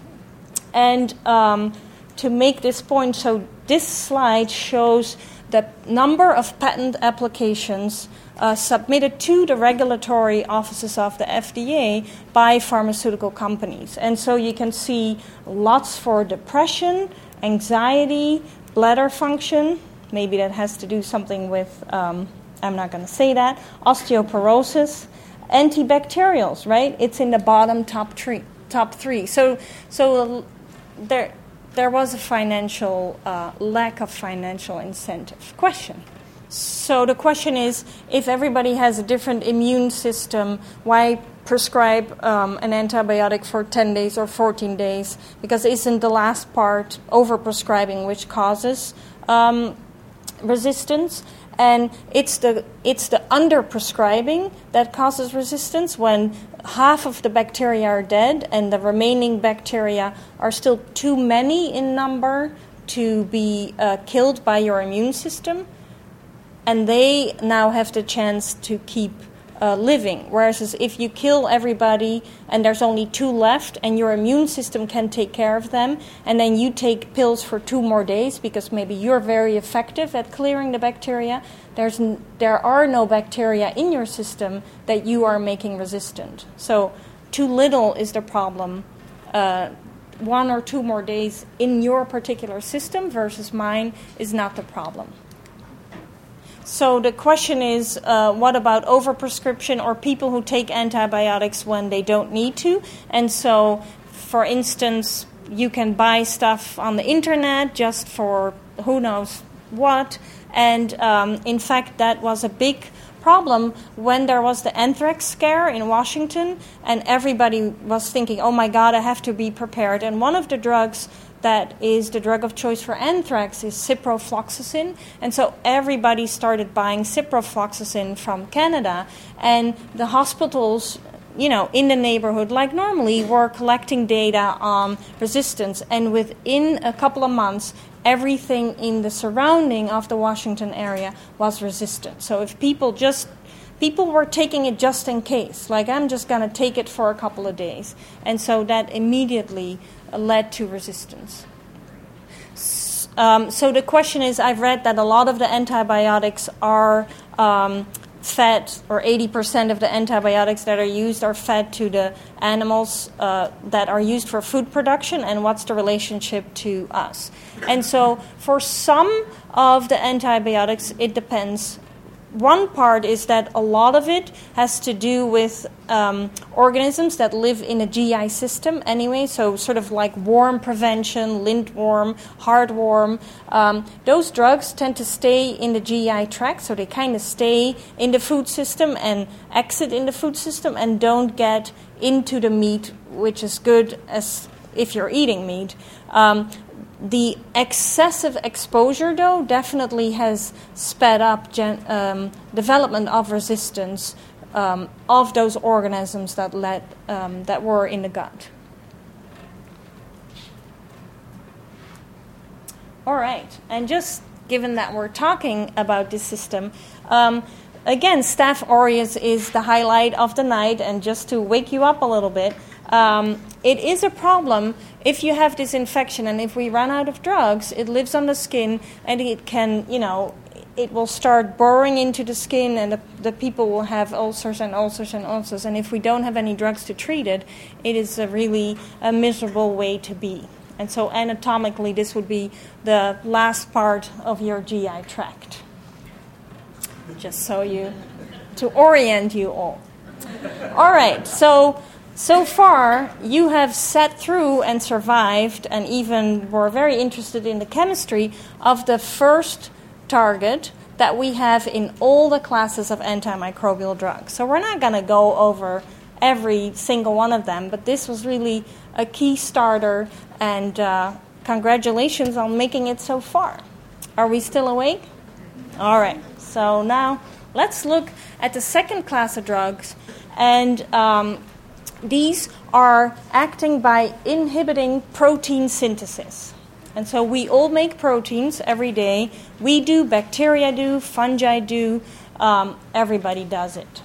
And um, to make this point, so this slide shows the number of patent applications uh, submitted to the regulatory offices of the F D A by pharmaceutical companies. And so you can see lots for depression, anxiety, bladder function. Maybe that has to do something with, um, I'm not going to say that, osteoporosis, antibacterials, right? It's in the bottom top three. Top three. So, so there, there was a financial uh, lack of financial incentive. Question. So the question is, if everybody has a different immune system, why prescribe um, an antibiotic for ten days or fourteen days? Because isn't the last part overprescribing which causes um, resistance? And it's the it's the underprescribing that causes resistance when half of the bacteria are dead and the remaining bacteria are still too many in number to be uh, killed by your immune system. And they now have the chance to keep uh, living. Whereas if you kill everybody and there's only two left and your immune system can take care of them, and then you take pills for two more days because maybe you're very effective at clearing the bacteria, there's n- there are no bacteria in your system that you are making resistant. So too little is the problem. Uh, one or two more days in your particular system versus mine is not the problem. So the question is, uh, what about overprescription or people who take antibiotics when they don't need to? And so, for instance, you can buy stuff on the internet just for who knows what. And um, in fact, that was a big problem when there was the anthrax scare in Washington, and everybody was thinking, oh my God, I have to be prepared. And one of the drugs that is the drug of choice for anthrax is ciprofloxacin. And so everybody started buying ciprofloxacin from Canada. And the hospitals, you know, in the neighborhood, like normally, were collecting data on resistance. And within a couple of months, everything in the surrounding of the Washington area was resistant. So if people just People were taking it just in case, like I'm just going to take it for a couple of days. And so that immediately led to resistance. Um, so the question is, I've read that a lot of the antibiotics are um, fed, or eighty percent of the antibiotics that are used are fed to the animals uh, that are used for food production, and what's the relationship to us. And so for some of the antibiotics, it depends. One part is that a lot of it has to do with um, organisms that live in a G I system anyway, so sort of like worm prevention, lintworm, heartworm. Um, those drugs tend to stay in the G I tract, so they kind of stay in the food system and exit in the food system and don't get into the meat, which is good as if you're eating meat. Um, The excessive exposure, though, definitely has sped up gen- um, development of resistance um, of those organisms that led um, that were in the gut. All right, and just given that we're talking about this system, um, again, Staph aureus is the highlight of the night, and just to wake you up a little bit, um, it is a problem. If you have this infection and if we run out of drugs, it lives on the skin and it can, you know, it will start burrowing into the skin, and the, the people will have ulcers and ulcers and ulcers. And if we don't have any drugs to treat it, it is a really a miserable way to be. And so anatomically, this would be the last part of your G I tract. Just so you, to orient you all. All right, so... So far, you have sat through and survived, and even were very interested in the chemistry of the first target that we have in all the classes of antimicrobial drugs. So we're not going to go over every single one of them, but this was really a key starter, and uh, congratulations on making it so far. Are we still awake? All right. So now let's look at the second class of drugs, and um, these are acting by inhibiting protein synthesis. And so we all make proteins every day. We do, bacteria do, fungi do, um, everybody does it.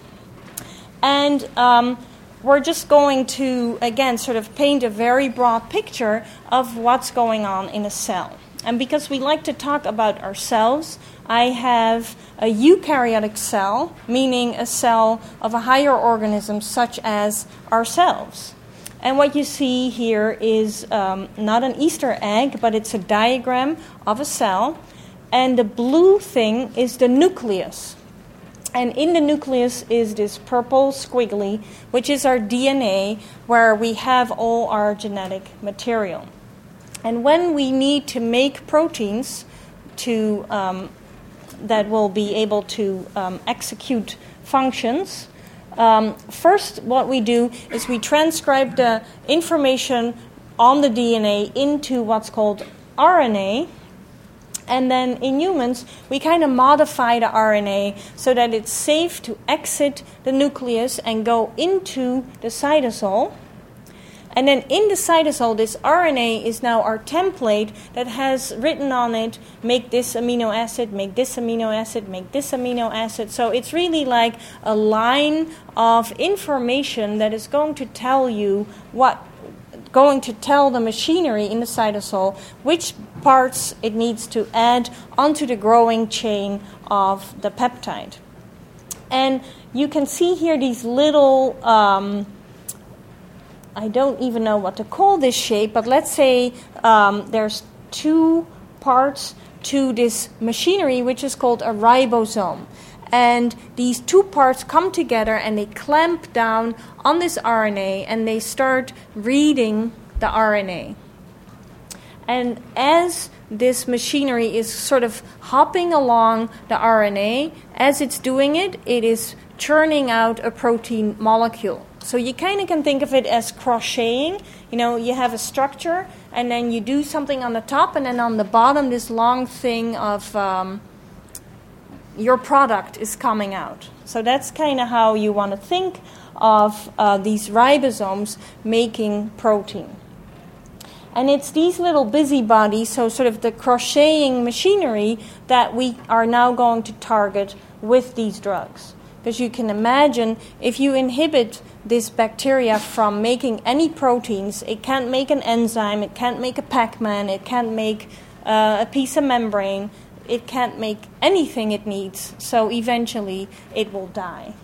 And um, we're just going to, again, sort of paint a very broad picture of what's going on in a cell. And because we like to talk about ourselves, I have a eukaryotic cell, meaning a cell of a higher organism such as ourselves. And what you see here is um, not an Easter egg, but it's a diagram of a cell. And the blue thing is the nucleus. And in the nucleus is this purple squiggly, which is our D N A, where we have all our genetic material. And when we need to make proteins to um, that will be able to um, execute functions, um, first what we do is we transcribe the information on the D N A into what's called R N A. And then in humans, we kind of modify the R N A so that it's safe to exit the nucleus and go into the cytosol. And then in the cytosol, this R N A is now our template that has written on it, make this amino acid, make this amino acid, make this amino acid. So it's really like a line of information that is going to tell you what, going to tell the machinery in the cytosol which parts it needs to add onto the growing chain of the peptide. And you can see here these little... Um, I don't even know what to call this shape, but let's say um, there's two parts to this machinery, which is called a ribosome. And these two parts come together and they clamp down on this R N A and they start reading the R N A. And as this machinery is sort of hopping along the R N A, as it's doing it, it is churning out a protein molecule. So you kind of can think of it as crocheting. You know, you have a structure, and then you do something on the top, and then on the bottom, this long thing of um, your product is coming out. So that's kind of how you want to think of uh, these ribosomes making protein. And it's these little busybodies, so sort of the crocheting machinery, that we are now going to target with these drugs. Because you can imagine if you inhibit this bacteria from making any proteins, it can't make an enzyme, it can't make a Pac-Man, it can't make uh, a piece of membrane. it can't make anything it needs, so eventually it will die.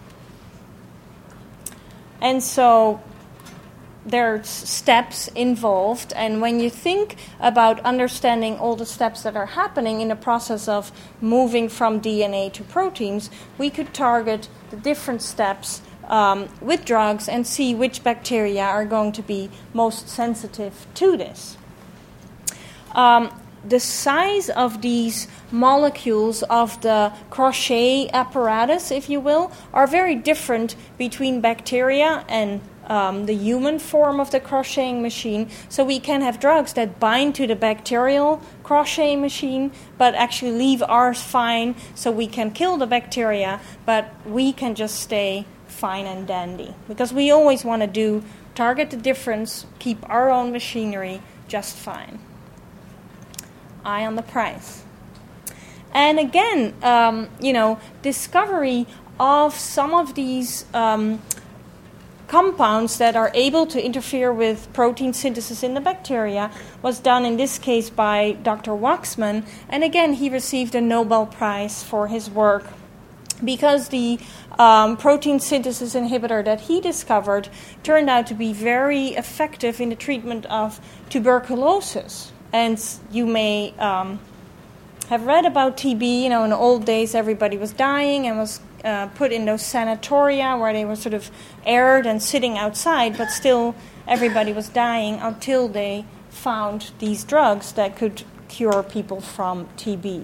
And so there's steps involved, and when you think about understanding all the steps that are happening in the process of moving from D N A to proteins, we could target the different steps um, with drugs and see which bacteria are going to be most sensitive to this. Um, the size of these molecules of the crochet apparatus, if you will, are very different between bacteria and um, the human form of the crocheting machine. So we can have drugs that bind to the bacterial crocheting machine, but actually leave ours fine, so we can kill the bacteria, but we can just stay fine and dandy. Because we always want to do target the difference, keep our own machinery just fine. Eye on the prize. And again, um, you know, discovery of some of these um, compounds that are able to interfere with protein synthesis in the bacteria was done in this case by Doctor Waxman. And again, he received a Nobel Prize for his work because the um, protein synthesis inhibitor that he discovered turned out to be very effective in the treatment of tuberculosis. And you may um, have read about T B. You know, in the old days, everybody was dying and was uh, put in those sanatoria where they were sort of aired and sitting outside, but still everybody was dying until they found these drugs that could cure people from T B.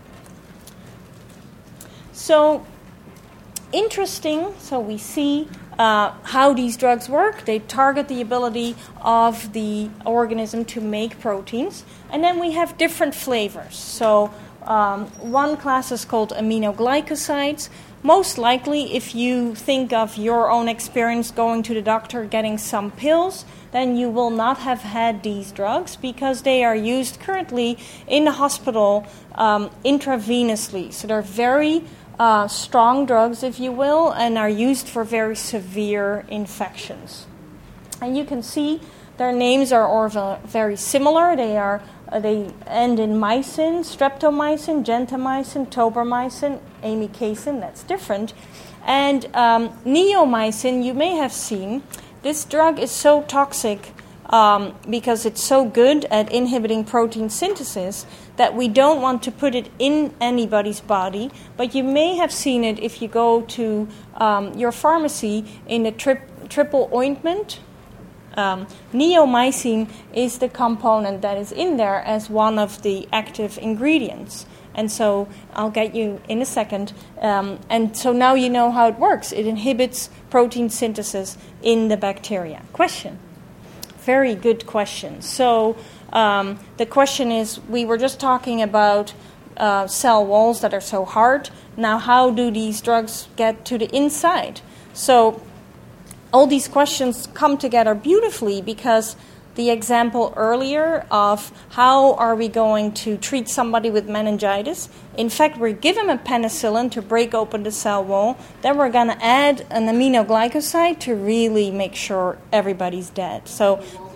So, interesting. So we see Uh, how these drugs work. They target the ability of the organism to make proteins. And then we have different flavors. So um, one class is called aminoglycosides. Most likely, if you think of your own experience going to the doctor getting some pills, then you will not have had these drugs because they are used currently in the hospital um, intravenously. So they're very Uh, strong drugs, if you will, and are used for very severe infections. And you can see their names are all very similar. They are uh, they end in mycin, streptomycin, gentamicin, tobramycin, amikacin. That's different. And um, neomycin, you may have seen. This drug is so toxic um, because it's so good at inhibiting protein synthesis that we don't want to put it in anybody's body, but you may have seen it if you go to um, your pharmacy in the tri- triple ointment. Um, neomycin is the component that is in there as one of the active ingredients. And so I'll get you in a second. Um, and so now you know how it works. It inhibits protein synthesis in the bacteria. Question? Very good question. So Um, the question is, we were just talking about uh, cell walls that are so hard. Now, how do these drugs get to the inside? So all these questions come together beautifully because the example earlier of how are we going to treat somebody with meningitis, in fact, we give them a penicillin to break open the cell wall, then we're going to add an aminoglycoside to really make sure everybody's dead. So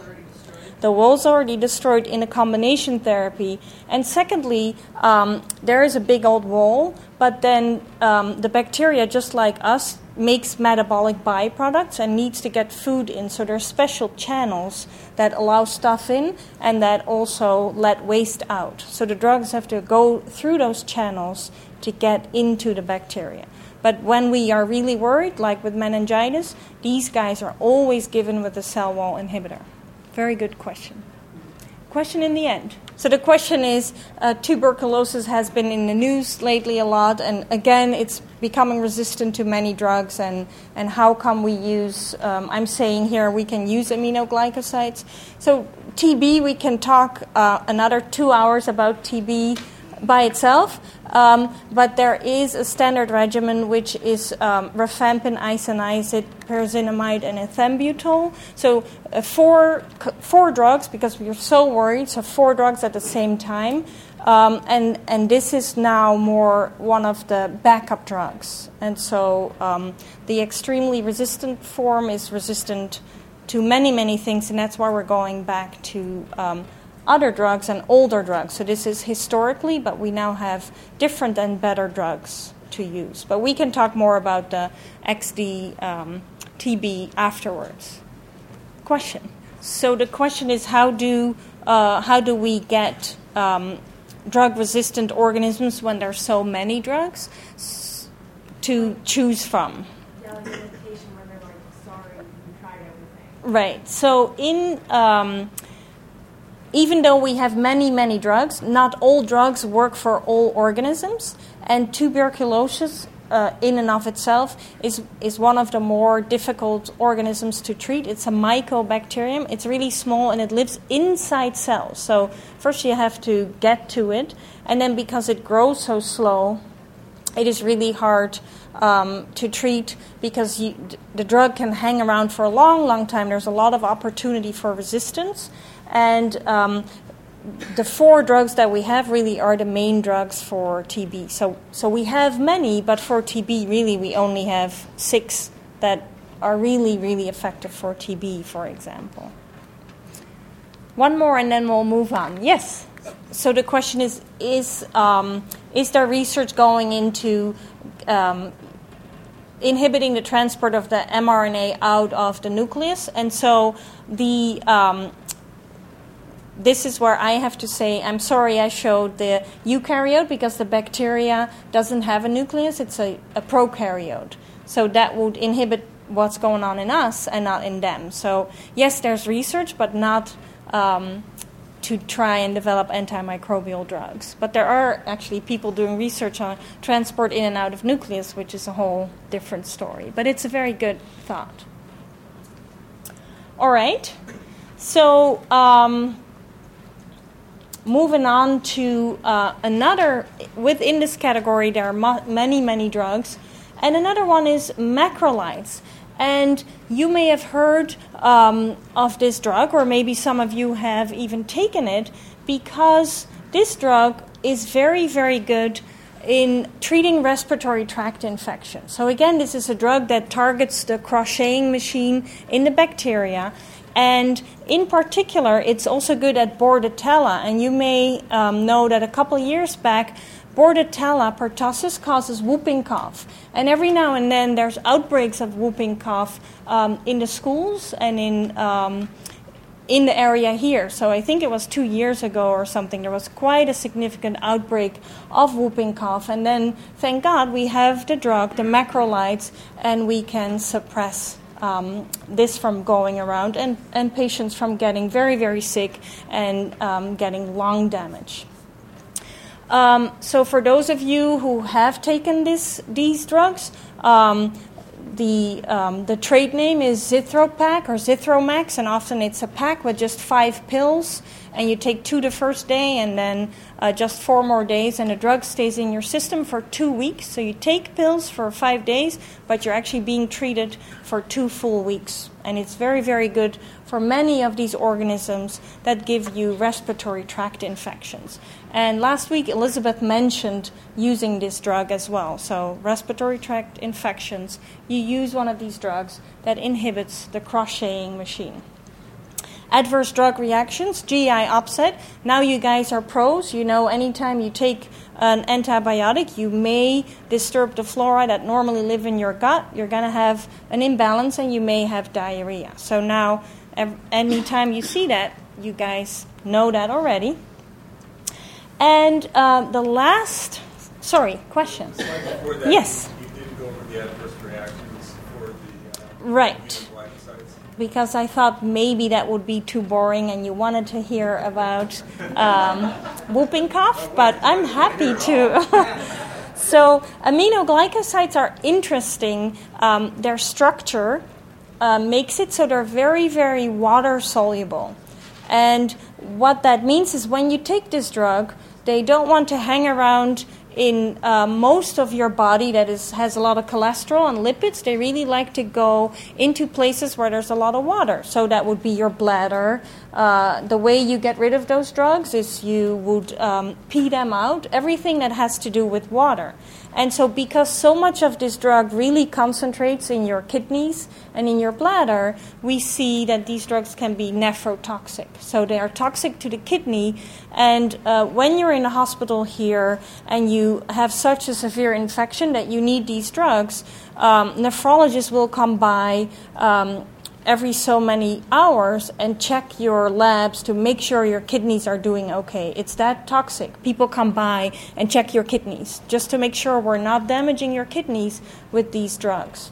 the wall's already destroyed in a combination therapy. And secondly, um, there is a big old wall, but then um, the bacteria, just like us, makes metabolic byproducts and needs to get food in. So there are special channels that allow stuff in and that also let waste out. So the drugs have to go through those channels to get into the bacteria. But when we are really worried, like with meningitis, these guys are always given with the cell wall inhibitor. Very good question. Question in the end. So the question is, uh, tuberculosis has been in the news lately a lot, and again, it's becoming resistant to many drugs, and, and how come we use, um, I'm saying here, we can use aminoglycosides. So T B, we can talk uh, another two hours about T B by itself, um, but there is a standard regimen which is um, rifampin, isoniazid, pyrazinamide, and ethambutol. So uh, four four drugs, because we are so worried, so four drugs at the same time. Um, and, and this is now more one of the backup drugs. And so um, the extremely resistant form is resistant to many, many things, and that's why we're going back to um, other drugs and older drugs. So this is historically, but we now have different and better drugs to use. But we can talk more about the X D um, T B afterwards. Question. So the question is, how do uh, how do we get um, drug-resistant organisms when there's so many drugs s- to choose from? Where they're like, sorry, you tried everything. Right. So in um, even though we have many, many drugs, not all drugs work for all organisms, and tuberculosis uh, in and of itself is is one of the more difficult organisms to treat. It's a mycobacterium. It's really small and it lives inside cells. So first you have to get to it, and then because it grows so slow, it is really hard um, to treat because you, the drug can hang around for a long, long time. There's a lot of opportunity for resistance. And um, the four drugs that we have really are the main drugs for T B. So, so we have many, but for T B, really, we only have six that are really, really effective for T B, for example. One more, and then we'll move on. Yes? So the question is, is, um, is there research going into um, inhibiting the transport of the mRNA out of the nucleus? And so the... Um, This is where I have to say, I'm sorry I showed the eukaryote because the bacteria doesn't have a nucleus. It's a, a prokaryote. So that would inhibit what's going on in us and not in them. So yes, there's research, but not um, to try and develop antimicrobial drugs. But there are actually people doing research on transport in and out of nucleus, which is a whole different story. But it's a very good thought. All right. So... Um, Moving on to uh, another, within this category, there are mo- many, many drugs. And another one is macrolides. And you may have heard um, of this drug, or maybe some of you have even taken it, because this drug is very, very good in treating respiratory tract infections. So again, this is a drug that targets the crocheting machine in the bacteria. And in particular, it's also good at Bordetella. And you may um, know that a couple years back, Bordetella pertussis causes whooping cough. And every now and then, there's outbreaks of whooping cough um, in the schools and in um, in the area here. So I think it was two years ago or something. There was quite a significant outbreak of whooping cough. And then, thank God, we have the drug, the macrolides, and we can suppress Um, this from going around and, and patients from getting very, very sick and um, getting lung damage. Um, so for those of you who have taken this, these drugs, um, the um, the trade name is Zithropac or Zithromax, and often it's a pack with just five pills, and you take two the first day and then uh, just four more days, and the drug stays in your system for two weeks. So you take pills for five days, but you're actually being treated for two full weeks. And it's very, very good for many of these organisms that give you respiratory tract infections. And last week, Elizabeth mentioned using this drug as well. So respiratory tract infections, you use one of these drugs that inhibits the crocheting machine. Adverse drug reactions, G I upset. Now you guys are pros. You know anytime you take an antibiotic, you may disturb the flora that normally live in your gut. You're going to have an imbalance and you may have diarrhea. So now, anytime you see that, you guys know that already. And uh, the last, sorry, questions? Before that, yes? You didn't go over the adverse reactions for the uh, right. Because I thought maybe that would be too boring and you wanted to hear about um, whooping cough, but I'm happy to. So aminoglycosides are interesting. Um, their structure uh, makes it so they're very, very water soluble. And what that means is when you take this drug, they don't want to hang around in uh, most of your body that is has a lot of cholesterol and lipids, they really like to go into places where there's a lot of water. So that would be your bladder. Uh, the way you get rid of those drugs is you would um, pee them out, everything that has to do with water. And so because so much of this drug really concentrates in your kidneys and in your bladder, we see that these drugs can be nephrotoxic. So they are toxic to the kidney. And uh, when you're in a hospital here and you have such a severe infection that you need these drugs, um, nephrologists will come by um, every so many hours and check your labs to make sure your kidneys are doing okay. It's that toxic. People come by and check your kidneys just to make sure we're not damaging your kidneys with these drugs.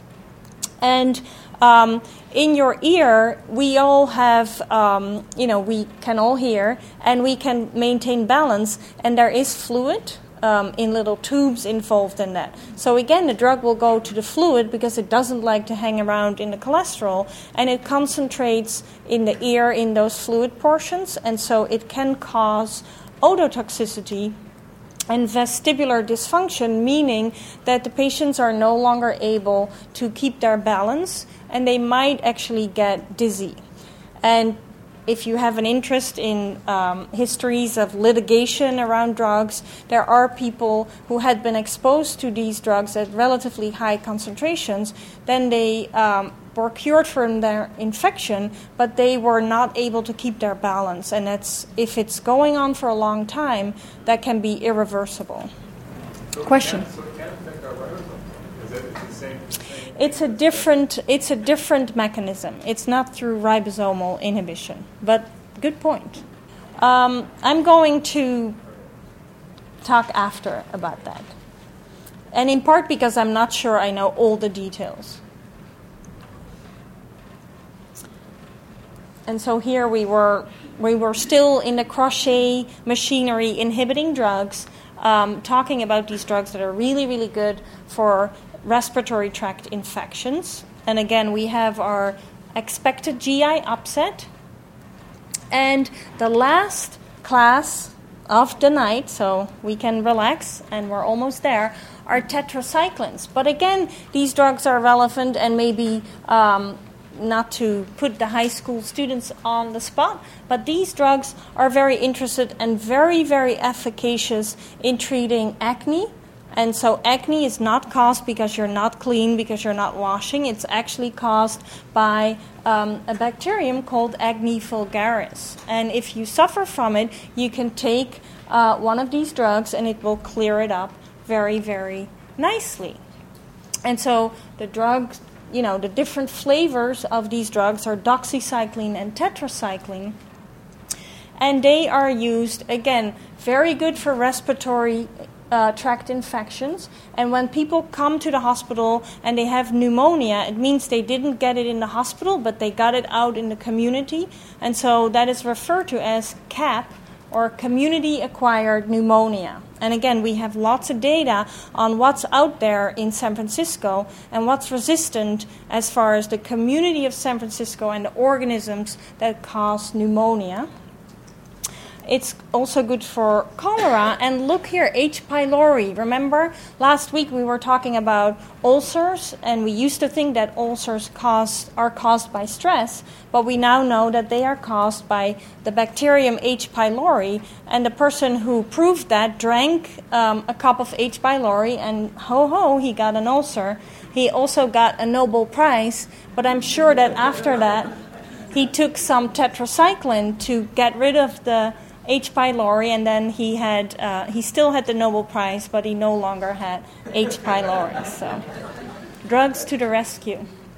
And um, in your ear, we all have, um, you know, we can all hear and we can maintain balance, and there is fluid Um, in little tubes involved in that. So again, the drug will go to the fluid because it doesn't like to hang around in the cholesterol, and it concentrates in the ear in those fluid portions, and so it can cause ototoxicity and vestibular dysfunction, meaning that the patients are no longer able to keep their balance, and they might actually get dizzy. And if you have an interest in um, histories of litigation around drugs, there are people who had been exposed to these drugs at relatively high concentrations. Then they um, were cured from their infection, but they were not able to keep their balance. And that's, if it's going on for a long time, that can be irreversible. So Question? It can, so it can affect our ribosome. Is it it's the same? It's a different it's a different mechanism. It's not through ribosomal inhibition. But good point. Um, I'm going to talk after about that. And in part because I'm not sure I know all the details. And so here we were we were still in the crochet machinery inhibiting drugs, um, talking about these drugs that are really, really good for respiratory tract infections. And again, we have our expected G I upset. And the last class of the night, so we can relax, and we're almost there, are tetracyclines. But again, these drugs are relevant, and maybe um, not to put the high school students on the spot, but these drugs are very interested and very, very efficacious in treating acne. And so acne is not caused because you're not clean, because you're not washing. It's actually caused by um, a bacterium called Acne vulgaris. And if you suffer from it, you can take uh, one of these drugs and it will clear it up very, very nicely. And so the drugs, you know, the different flavors of these drugs are doxycycline and tetracycline. And they are used, again, very good for respiratory Uh, tract infections. And when people come to the hospital and they have pneumonia, it means they didn't get it in the hospital, but they got it out in the community. And so that is referred to as C A P, or community-acquired pneumonia. And again, we have lots of data on what's out there in San Francisco and what's resistant as far as the community of San Francisco and the organisms that cause pneumonia. It's also good for cholera. And look here, H. pylori. Remember, last week we were talking about ulcers, and we used to think that ulcers cause, are caused by stress, but we now know that they are caused by the bacterium H. pylori. And the person who proved that drank um, a cup of H. pylori, and ho-ho, he got an ulcer. He also got a Nobel Prize, but I'm sure that after that, he took some tetracycline to get rid of the H. pylori, and then he had uh, he still had the Nobel Prize, but he no longer had H. pylori. So, drugs to the rescue.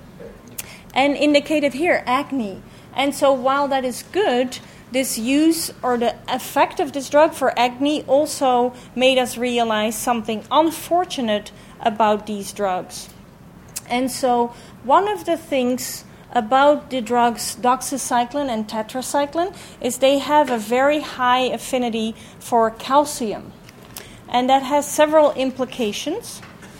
And indicated here, acne. And so while that is good, this use or the effect of this drug for acne also made us realize something unfortunate about these drugs. And so one of the things about the drugs doxycycline and tetracycline is they have a very high affinity for calcium. And that has several implications.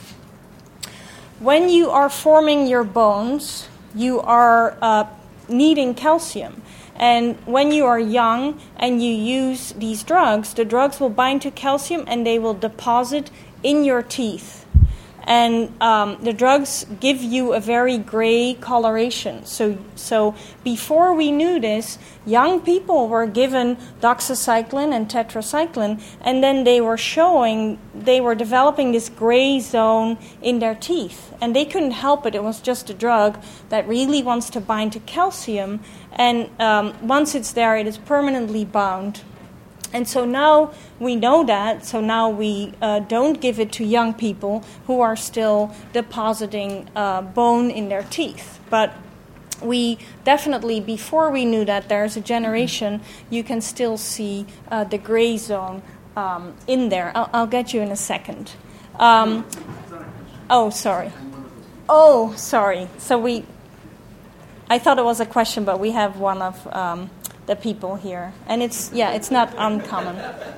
When you are forming your bones, you are uh, needing calcium. And when you are young and you use these drugs, the drugs will bind to calcium and they will deposit in your teeth. And um, the drugs give you a very gray coloration. So, so before we knew this, young people were given doxycycline and tetracycline, and then they were showing, they were developing this gray zone in their teeth. And they couldn't help it. It was just a drug that really wants to bind to calcium. And um, once it's there, it is permanently bound. And so now we know that, so now we uh, don't give it to young people who are still depositing uh, bone in their teeth. But we definitely, before we knew that, there's a generation, you can still see uh, the gray zone um, in there. I'll, I'll get you in a second. Um, oh, sorry. Oh, sorry. So we, I thought it was a question, but we have one of... Um, the people here. And it's, yeah, it's not uncommon.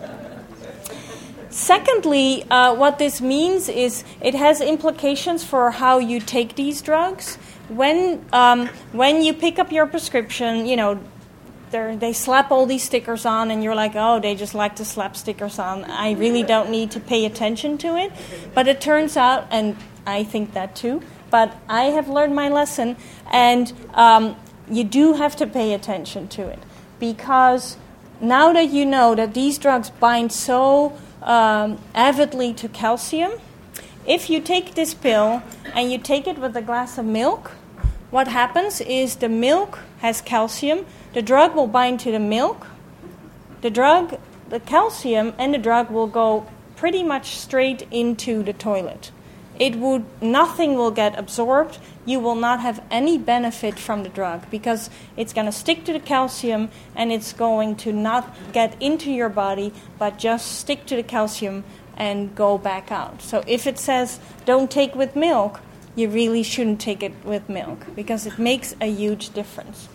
Secondly, uh, what this means is it has implications for how you take these drugs. When um, when you pick up your prescription, you know, they slap all these stickers on and you're like, oh, they just like to slap stickers on. I really don't need to pay attention to it. But it turns out, and I think that too, but I have learned my lesson, and um, you do have to pay attention to it. Because now that you know that these drugs bind so um, avidly to calcium, if you take this pill and you take it with a glass of milk, what happens is the milk has calcium, the drug will bind to the milk, the drug, the calcium and the drug will go pretty much straight into the toilet. It would, nothing will get absorbed. You will not have any benefit from the drug because it's going to stick to the calcium and it's going to not get into your body but just stick to the calcium and go back out. So if it says don't take with milk, you really shouldn't take it with milk because it makes a huge difference.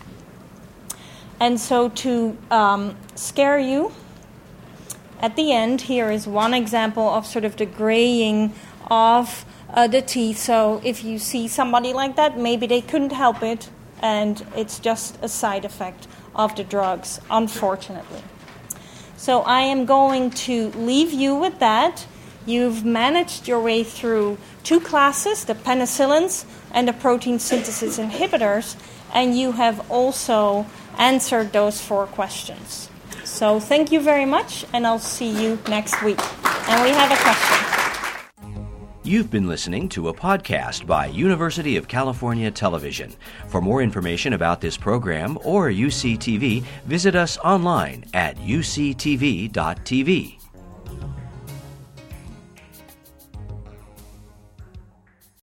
And so to um, scare you, at the end here is one example of sort of the graying of uh, the teeth. So if you see somebody like that, maybe they couldn't help it, and it's just a side effect of the drugs, unfortunately. So I am going to leave you with that. You've managed your way through two classes, the penicillins and the protein synthesis inhibitors, and you have also answered those four questions. So thank you very much, and I'll see you next week. And we have a question. You've been listening to a podcast by University of California Television. For more information about this program or U C T V, visit us online at U C T V dot T V.